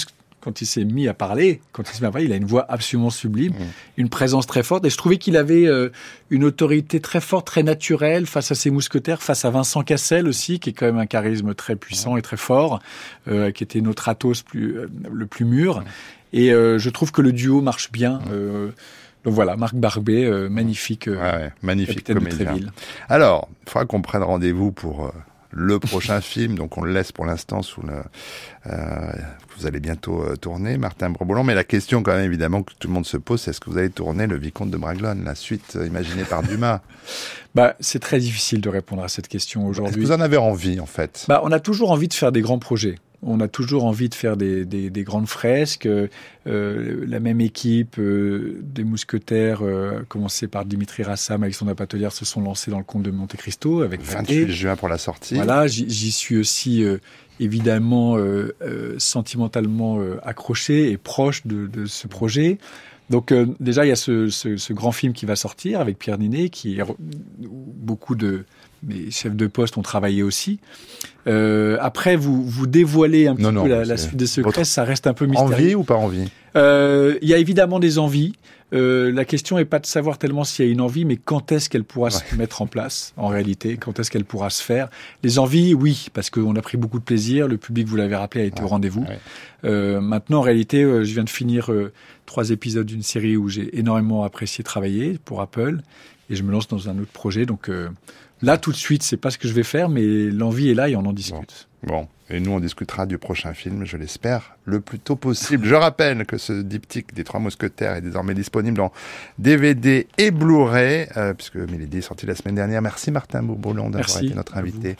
quand il s'est mis à parler, quand il s'est mis à parler, il a une voix absolument sublime, mmh. une présence très forte. Et je trouvais qu'il avait euh, une autorité très forte, très naturelle face à ses mousquetaires, face à Vincent Cassel aussi, qui est quand même un charisme très puissant et très fort, euh, qui était notre Athos plus, euh, le plus mûr. Mmh. Et euh, je trouve que le duo marche bien. Mmh. Euh, donc voilà, Marc Barbet, euh, magnifique, euh, ouais, ouais, magnifique comédien. Alors, il faudra qu'on prenne rendez-vous pour... Euh... le prochain film, donc on le laisse pour l'instant sous le... Euh, vous allez bientôt euh, tourner, Martin Bourboulon, mais la question quand même évidemment que tout le monde se pose, c'est est-ce que vous allez tourner Le Vicomte de Bragelonne, la suite euh, imaginée par Dumas? Bah, c'est très difficile de répondre à cette question aujourd'hui. Est-ce que vous en avez envie en fait? Bah, on a toujours envie de faire des grands projets. On a toujours envie de faire des, des, des grandes fresques. Euh, la même équipe euh, des Mousquetaires, euh, commencée par Dimitri Rassam, Alexandre Patelière, se sont lancés dans le Comte de Monte Cristo avec vingt-huit juin pour la sortie. Voilà, j'y, j'y suis aussi euh, évidemment euh, euh, sentimentalement euh, accroché et proche de, de ce projet. Donc euh, déjà, il y a ce, ce, ce grand film qui va sortir avec Pierre Ninet, qui est, beaucoup de mes chefs de poste ont travaillé aussi. Euh, après, vous, vous dévoilez un petit non, peu non, la, la suite des secrets, ça reste un peu mystérieux. Envie ou pas envie? euh, Il y a évidemment des envies. Euh, la question n'est pas de savoir tellement s'il y a une envie, mais quand est-ce qu'elle pourra ouais. se mettre en place, en réalité, quand est-ce qu'elle pourra se faire. Les envies, oui, parce qu'on a pris beaucoup de plaisir, le public, vous l'avez rappelé, a été ouais. au rendez-vous. Ouais. Euh, maintenant, en réalité, euh, je viens de finir euh, trois épisodes d'une série où j'ai énormément apprécié travailler pour Apple, et je me lance dans un autre projet, donc... Euh, Là, tout de suite, c'est pas ce que je vais faire, mais l'envie est là et on en discute. Bon. bon. Et nous, on discutera du prochain film, je l'espère, le plus tôt possible. Je rappelle que ce diptyque des Trois Mousquetaires est désormais disponible en D V D et Blu-ray, euh, puisque Milady est sorti la semaine dernière. Merci Martin Bourboulon d'avoir Merci été notre invité.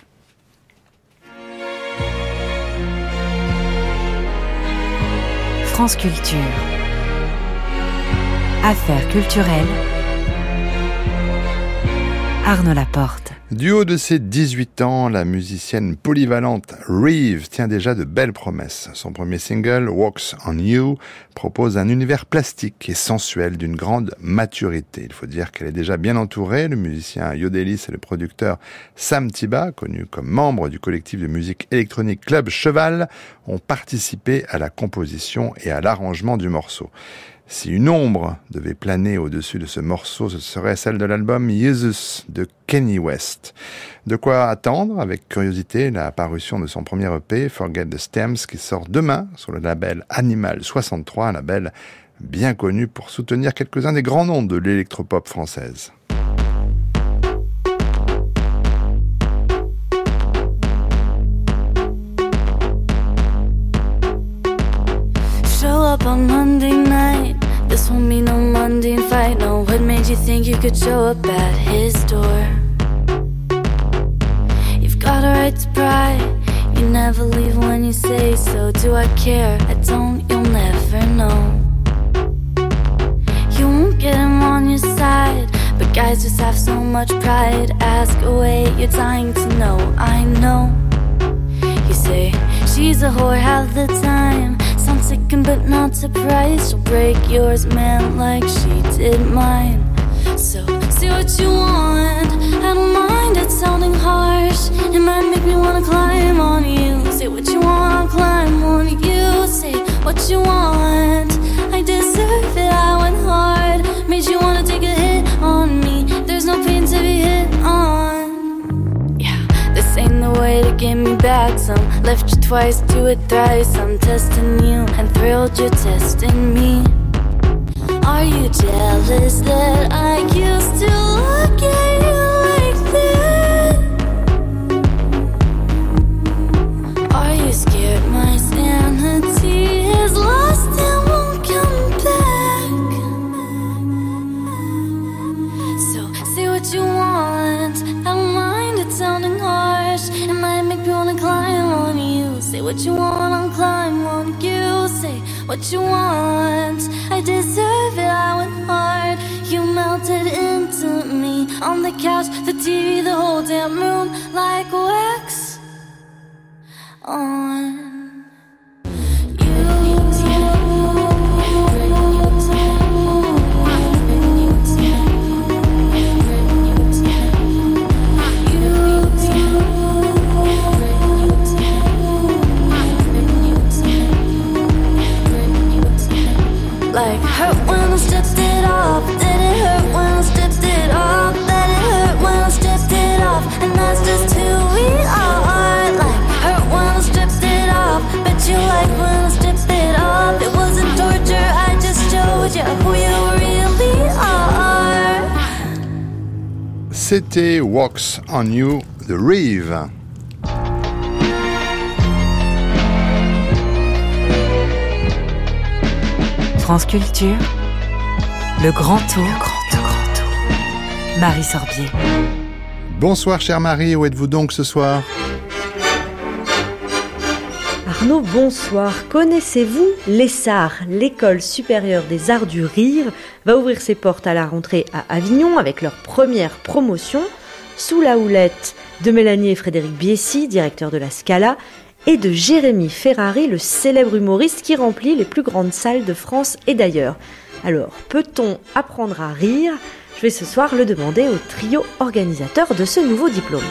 France Culture. Affaires culturelles. Arnaud Laporte. Du haut de ses dix-huit ans, la musicienne polyvalente Reeve tient déjà de belles promesses. Son premier single, Walks on You, propose un univers plastique et sensuel d'une grande maturité. Il faut dire qu'elle est déjà bien entourée. Le musicien Yodelis et le producteur Sam Tiba, connu comme membre du collectif de musique électronique Club Cheval, ont participé à la composition et à l'arrangement du morceau. Si une ombre devait planer au-dessus de ce morceau, ce serait celle de l'album Jesus de Kanye West. De quoi attendre avec curiosité la parution de son premier E P, Forget the Stems, qui sort demain sur le label Animal soixante-trois, un label bien connu pour soutenir quelques-uns des grands noms de l'électropop française. Show up on Monday night. This won't be no mundane fight. No, what made you think you could show up at his door? You've got a right to pride. You never leave when you say so. Do I care? I don't. You'll never know. You won't get him on your side, but guys just have so much pride. Ask away, you're dying to know. I know. You say she's a whore half the time. Sounds sickin' but not surprised. She'll break yours, man, like she did mine. So, say what you want. I don't mind it sounding harsh. It might make me wanna climb on you. Say what you want, climb on you. Say what you want. I deserve it, I went hard. Made you wanna take a hit on me. There's no pain to be hit on. This ain't the way to get me back. Some left you twice, do it thrice. I'm testing you and thrilled you're testing me. Are you jealous that I used to look at you like that? Are you scared my sanity is lost and won't come back? So say what you want. I don't mind it sounding harsh. It might make me wanna climb on you. Say what you want, I'll climb on you. Say what you want. I deserve it, I went hard. You melted into me. On the couch, the T V, the whole damn room. Like wax on like hurt when I stripped it off. Did it hurt when I stripped it off? Did it hurt when I stripped it off? And that's just who we are. Like hurt when I stripped it off. Bet you like when I stripped it off. It wasn't torture, I just showed you who you really are. C'était Walks on You, The Reeve. France Culture, le grand tour, le grand tour, grand tour. Marie Sorbier. Bonsoir chère Marie, où êtes-vous donc ce soir ? Arnaud, bonsoir. Connaissez-vous l'E S A R, l'École supérieure des arts du rire, va ouvrir ses portes à la rentrée à Avignon avec leur première promotion, sous la houlette de Mélanie et Frédéric Biessy, directeurs de la Scala, et de Jérémy Ferrari, le célèbre humoriste qui remplit les plus grandes salles de France et d'ailleurs. Alors, peut-on apprendre à rire ? Je vais ce soir le demander au trio organisateur de ce nouveau diplôme.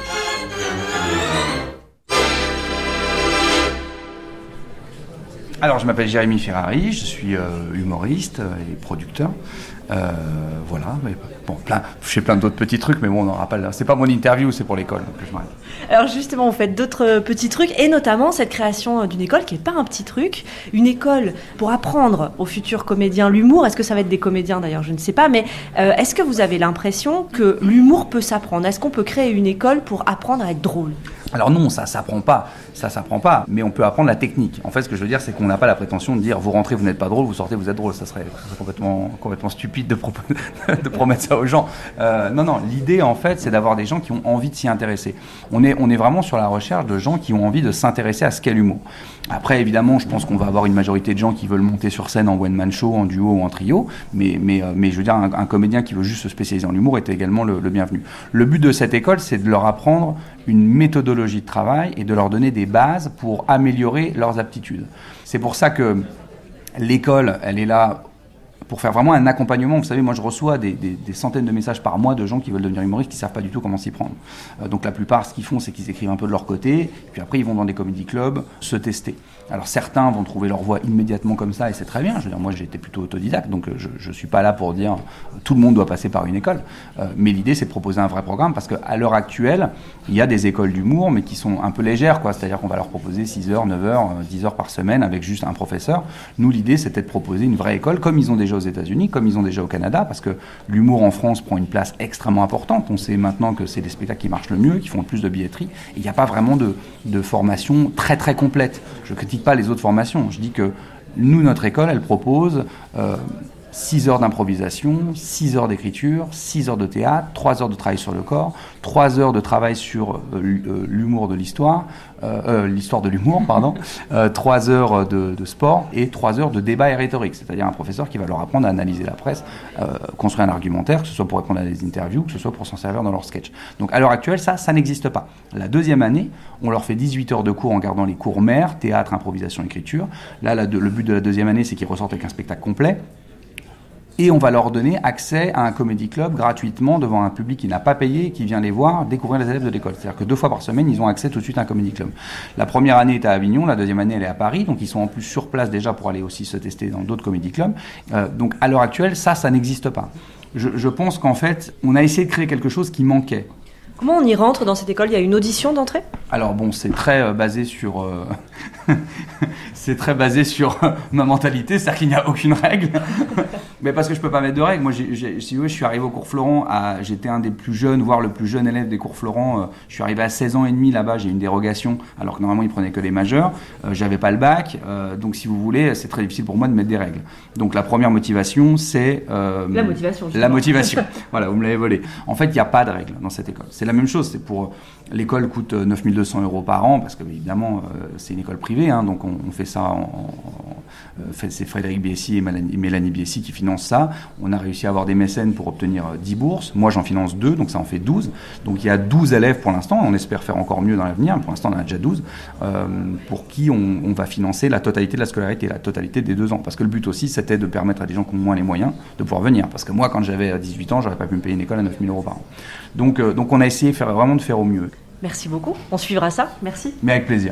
Alors, je m'appelle Jérémy Ferrari, je suis euh, humoriste et producteur. Euh, voilà, mais bon, plein, je fais plein d'autres petits trucs, mais bon, on n'aura pas. C'est pas mon interview, c'est pour l'école. Donc je m'arrête. Alors justement, vous faites d'autres petits trucs, et notamment cette création d'une école qui n'est pas un petit truc, une école pour apprendre aux futurs comédiens l'humour. Est-ce que ça va être des comédiens d'ailleurs, je ne sais pas, mais euh, est-ce que vous avez l'impression que l'humour peut s'apprendre ? Est-ce qu'on peut créer une école pour apprendre à être drôle ? Alors non, ça s'apprend pas, ça s'apprend pas, mais on peut apprendre la technique. En fait, ce que je veux dire, c'est qu'on n'a pas la prétention de dire vous rentrez, vous n'êtes pas drôle, vous sortez, vous êtes drôle. Ça serait, ça serait complètement, complètement stupide de, propos, de promettre ça aux gens. Euh, non, non, l'idée en fait, c'est d'avoir des gens qui ont envie de s'y intéresser. On est, on est vraiment sur la recherche de gens qui ont envie de s'intéresser à ce qu'est l'humour. Après, évidemment, je pense qu'on va avoir une majorité de gens qui veulent monter sur scène en one-man show, en duo ou en trio, mais, mais, mais je veux dire, un, un comédien qui veut juste se spécialiser en humour est également le, le bienvenu. Le but de cette école, c'est de leur apprendre une méthodologie de travail et de leur donner des bases pour améliorer leurs aptitudes. C'est pour ça que l'école, elle est là pour faire vraiment un accompagnement. Vous savez, moi je reçois des, des, des centaines de messages par mois de gens qui veulent devenir humoristes qui ne savent pas du tout comment s'y prendre. Euh, donc la plupart, ce qu'ils font, c'est qu'ils écrivent un peu de leur côté, puis après ils vont dans des comedy clubs se tester. Alors certains vont trouver leur voie immédiatement comme ça et c'est très bien. Je veux dire, moi j'ai été plutôt autodidacte, donc je ne suis pas là pour dire euh, tout le monde doit passer par une école. Euh, mais l'idée c'est de proposer un vrai programme parce qu'à l'heure actuelle, il y a des écoles d'humour mais qui sont un peu légères, quoi. C'est-à-dire qu'on va leur proposer six heures, neuf heures, dix heures par semaine avec juste un professeur. Nous l'idée c'était de proposer une vraie école comme ils ont déjà aux États-Unis, comme ils ont déjà au Canada, parce que l'humour en France prend une place extrêmement importante. On sait maintenant que c'est les spectacles qui marchent le mieux, qui font le plus de billetterie. Et il n'y a pas vraiment de, de formation très très complète. Je ne critique pas les autres formations. Je dis que nous, notre école, elle propose euh, six heures d'improvisation, six heures d'écriture, six heures de théâtre, trois heures de travail sur le corps, trois heures de travail sur euh, l'humour de l'histoire, euh, euh, l'histoire de l'humour, pardon, euh, trois heures de, de sport et trois heures de débat et rhétorique, c'est-à-dire un professeur qui va leur apprendre à analyser la presse, euh, construire un argumentaire, que ce soit pour répondre à des interviews, que ce soit pour s'en servir dans leur sketch. Donc à l'heure actuelle, ça, ça n'existe pas. La deuxième année, on leur fait dix-huit heures de cours en gardant les cours mères, théâtre, improvisation, écriture. Là, la, le but de la deuxième année, c'est qu'ils ressortent avec un spectacle complet. Et on va leur donner accès à un comédie club gratuitement devant un public qui n'a pas payé, qui vient les voir, découvrir les élèves de l'école. C'est-à-dire que deux fois par semaine, ils ont accès tout de suite à un comédie club. La première année est à Avignon, la deuxième année, elle est à Paris. Donc, ils sont en plus sur place déjà pour aller aussi se tester dans d'autres comédie clubs. Euh, donc, à l'heure actuelle, ça, ça n'existe pas. Je, je pense qu'en fait, on a essayé de créer quelque chose qui manquait. Comment on y rentre dans cette école ? Il y a une audition d'entrée ? Alors bon, c'est très euh, basé sur, euh, c'est très basé sur euh, ma mentalité, c'est-à-dire qu'il n'y a aucune règle. Mais parce que je peux pas mettre de règles. Moi, j'ai, j'ai, si vous voulez, je suis arrivé au cours Florent, à, j'étais un des plus jeunes, voire le plus jeune élève des cours Florent. Euh, je suis arrivé à seize ans et demi là-bas, j'ai eu une dérogation, alors que normalement ils prenaient que les majeurs. Euh, j'avais pas le bac, euh, donc si vous voulez, c'est très difficile pour moi de mettre des règles. Donc la première motivation, c'est euh, la motivation. La motivation. Voilà, vous me l'avez volé. En fait, il n'y a pas de règle dans cette école. C'est la même chose. C'est pour l'école coûte neuf mille deux cents euros par an parce que évidemment euh, c'est une école privée, hein, donc on, on fait ça. En, en, euh, fait, c'est Frédéric Biessy et Mélanie, Mélanie Biessy qui financent ça. On a réussi à avoir des mécènes pour obtenir dix bourses. Moi, j'en finance deux, donc ça en fait douze. Donc il y a douze élèves pour l'instant. On espère faire encore mieux dans l'avenir. Pour l'instant, on en a déjà douze euh, pour qui on, on va financer la totalité de la scolarité, la totalité des deux ans. Parce que le but aussi, c'était de permettre à des gens qui ont moins les moyens de pouvoir venir. Parce que moi, quand j'avais dix-huit ans, j'aurais pas pu me payer une école à neuf mille euros par an. Donc, euh, donc on a essayé faire, vraiment de faire au mieux. Merci beaucoup. On suivra ça. Merci. Mais avec plaisir.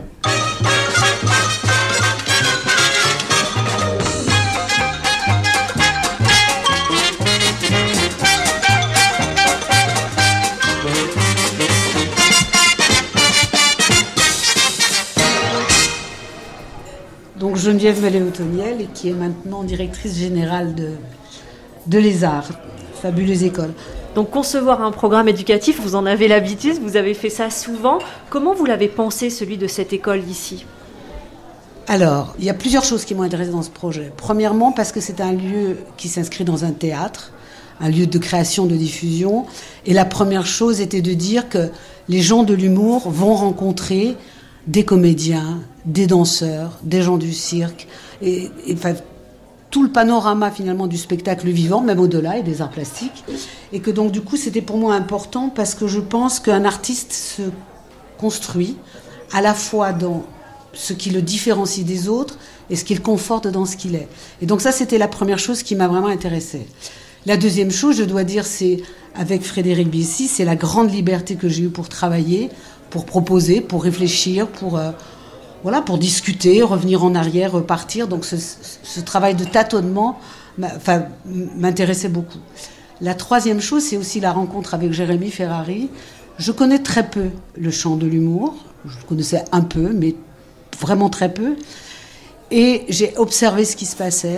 donc Geneviève Mellet-Otoniel, et qui est maintenant directrice générale de, de Les Arts, fabuleuse école. Donc concevoir un programme éducatif, vous en avez l'habitude, vous avez fait ça souvent. Comment vous l'avez pensé, celui de cette école ici ? Alors, il y a plusieurs choses qui m'ont intéressée dans ce projet. Premièrement, parce que c'est un lieu qui s'inscrit dans un théâtre, un lieu de création, de diffusion. Et la première chose était de dire que les gens de l'humour vont rencontrer des comédiens, des danseurs, des gens du cirque, et, et enfin, tout le panorama finalement du spectacle vivant, même au-delà, et des arts plastiques. Et que donc du coup, c'était pour moi important parce que je pense qu'un artiste se construit à la fois dans ce qui le différencie des autres et ce qui le conforte dans ce qu'il est. Et donc ça, c'était la première chose qui m'a vraiment intéressée. La deuxième chose, je dois dire, c'est avec Frédéric Biessy, c'est la grande liberté que j'ai eue pour travailler, pour proposer, pour réfléchir, pour, euh, voilà, pour discuter, revenir en arrière, repartir. Donc ce, ce travail de tâtonnement enfin, m'intéressait beaucoup. La troisième chose, c'est aussi la rencontre avec Jérémy Ferrari. Je connais très peu le champ de l'humour. Je le connaissais un peu, mais vraiment très peu. Et j'ai observé ce qui se passait.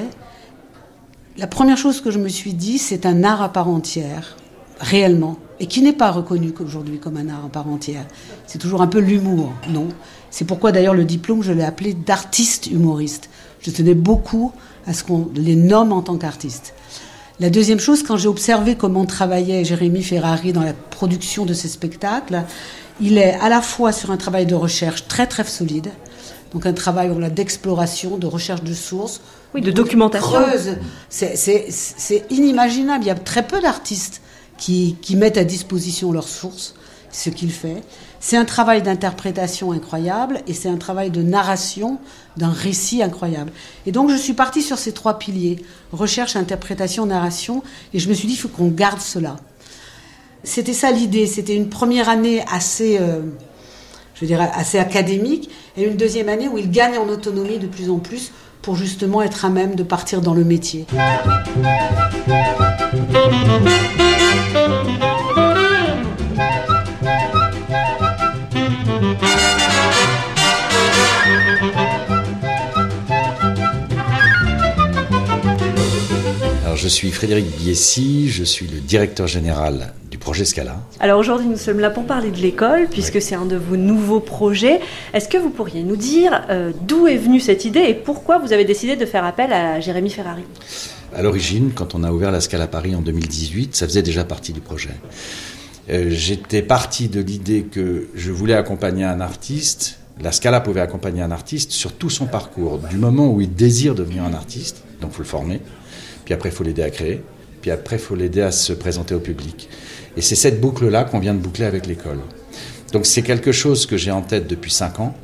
La première chose que je me suis dit, c'est un art à part entière, réellement, et qui n'est pas reconnu aujourd'hui comme un art à part entière. C'est toujours un peu l'humour, non ? C'est pourquoi d'ailleurs le diplôme, je l'ai appelé d'artiste humoriste. Je tenais beaucoup à ce qu'on les nomme en tant qu'artistes. La deuxième chose, quand j'ai observé comment travaillait Jérémy Ferrari dans la production de ces spectacles, il est à la fois sur un travail de recherche très très solide, donc un travail voilà, d'exploration, de recherche de sources, oui, de documentation. Creuse. C'est, c'est, c'est inimaginable. Il y a très peu d'artistes qui, qui mettent à disposition leurs sources, ce qu'il fait. C'est un travail d'interprétation incroyable et c'est un travail de narration d'un récit incroyable. Et donc je suis partie sur ces trois piliers, recherche, interprétation, narration, et je me suis dit, il faut qu'on garde cela. C'était ça l'idée, c'était une première année assez, euh, je dirais, assez académique, et une deuxième année où il gagne en autonomie de plus en plus pour justement être à même de partir dans le métier. Alors, je suis Frédéric Biessy, je suis le directeur général du projet Scala. Alors aujourd'hui, nous sommes là pour parler de l'école, puisque oui. c'est un de vos nouveaux projets. Est-ce que vous pourriez nous dire euh, d'où est venue cette idée et pourquoi vous avez décidé de faire appel à Jérémy Ferrari ? À l'origine, quand on a ouvert la Scala Paris en deux mille dix-huit, ça faisait déjà partie du projet. Euh, j'étais parti de l'idée que je voulais accompagner un artiste. La Scala pouvait accompagner un artiste sur tout son parcours, du moment où il désire devenir un artiste, donc il faut le former, puis après il faut l'aider à créer, puis après il faut l'aider à se présenter au public. Et c'est cette boucle-là qu'on vient de boucler avec l'école. Donc c'est quelque chose que j'ai en tête depuis cinq ans,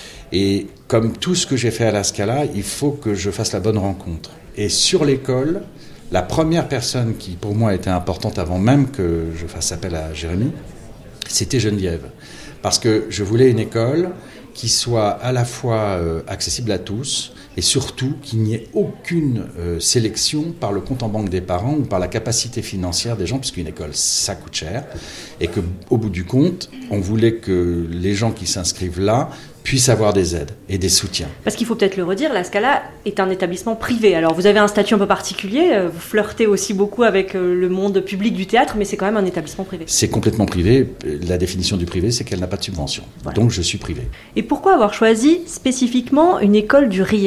et comme tout ce que j'ai fait à la Scala, il faut que je fasse la bonne rencontre. Et sur l'école, la première personne qui pour moi était importante avant même que je fasse appel à Jérémy, c'était Geneviève. Parce que je voulais une école qui soit à la fois euh, accessible à tous et surtout qu'il n'y ait aucune euh, sélection par le compte en banque des parents ou par la capacité financière des gens, puisqu'une école, ça coûte cher, et qu'au bout du compte, on voulait que les gens qui s'inscrivent là puissent avoir des aides et des soutiens. Parce qu'il faut peut-être le redire, la Scala est un établissement privé. Alors vous avez un statut un peu particulier, vous flirtez aussi beaucoup avec le monde public du théâtre, mais c'est quand même un établissement privé. C'est complètement privé. La définition du privé, c'est qu'elle n'a pas de subvention. Voilà. Donc je suis privé. Et pourquoi avoir choisi spécifiquement une école du rire ?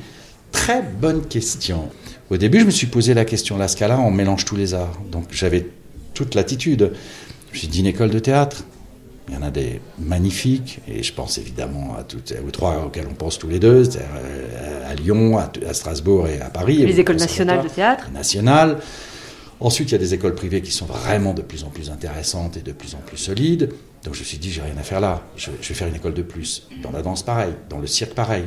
Très bonne question. Au début, je me suis posé la question. La Scala, on mélange tous les arts. Donc j'avais toute l'attitude. Je me suis dit une école de théâtre. Il y en a des magnifiques, et je pense évidemment à toutes, aux trois auxquelles on pense tous les deux, c'est-à-dire à Lyon, à Strasbourg et à Paris. Les écoles nationales de théâtre. Nationales. Ensuite, il y a des écoles privées qui sont vraiment de plus en plus intéressantes et de plus en plus solides. Donc je me suis dit, j'ai rien à faire là, je, je vais faire une école de plus. Dans la danse, pareil. Dans le cirque, pareil.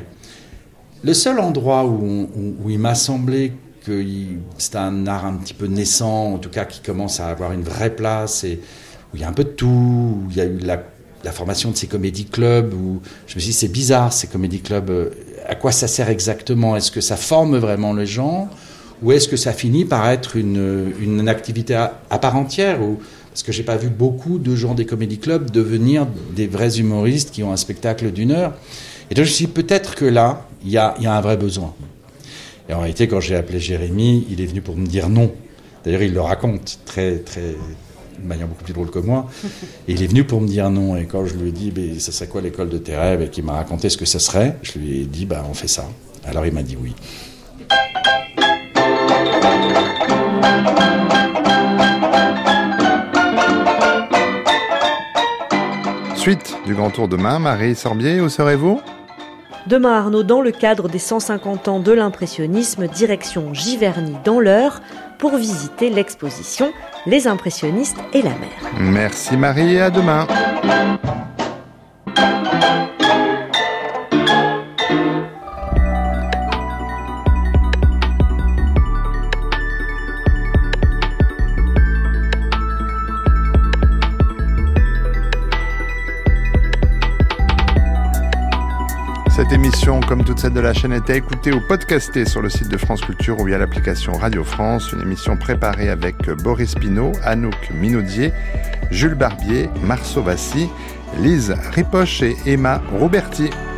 Le seul endroit où, on, où, où il m'a semblé que il, c'est un art un petit peu naissant, en tout cas qui commence à avoir une vraie place, et où il y a un peu de tout, où il y a eu la, la formation de ces comédie clubs, où je me suis dit, c'est bizarre, ces comédie clubs, à quoi ça sert exactement ? Est-ce que ça forme vraiment les gens ? Ou est-ce que ça finit par être une, une activité à, à part entière ? Ou, parce que je n'ai pas vu beaucoup de gens des comédie clubs devenir des vrais humoristes qui ont un spectacle d'une heure. Et donc je me suis dit, peut-être que là, il y a, il y a un vrai besoin. Et en réalité, quand j'ai appelé Jérémy, il est venu pour me dire non. D'ailleurs, il le raconte très, très, de manière beaucoup plus drôle que moi. Et il est venu pour me dire non. Et quand je lui ai dit, ben, ça serait quoi l'école de tes rêves, et qu'il m'a raconté ce que ça serait, je lui ai dit, bah, on fait ça. Alors il m'a dit oui. Suite du Grand Tour demain, Marie Sorbier, où serez-vous ? Demain, Arnaud, dans le cadre des cent cinquante ans de l'impressionnisme, direction Giverny dans l'Eure pour visiter l'exposition Les impressionnistes et la mer. Merci Marie et à demain. Cette émission, comme toute celle de la chaîne, est à écouter ou podcastée sur le site de France Culture ou via l'application Radio France. Une émission préparée avec Boris Pinault, Anouk Minaudier, Jules Barbier, Marceau Vassy, Lise Ripoche et Emma Rouberti.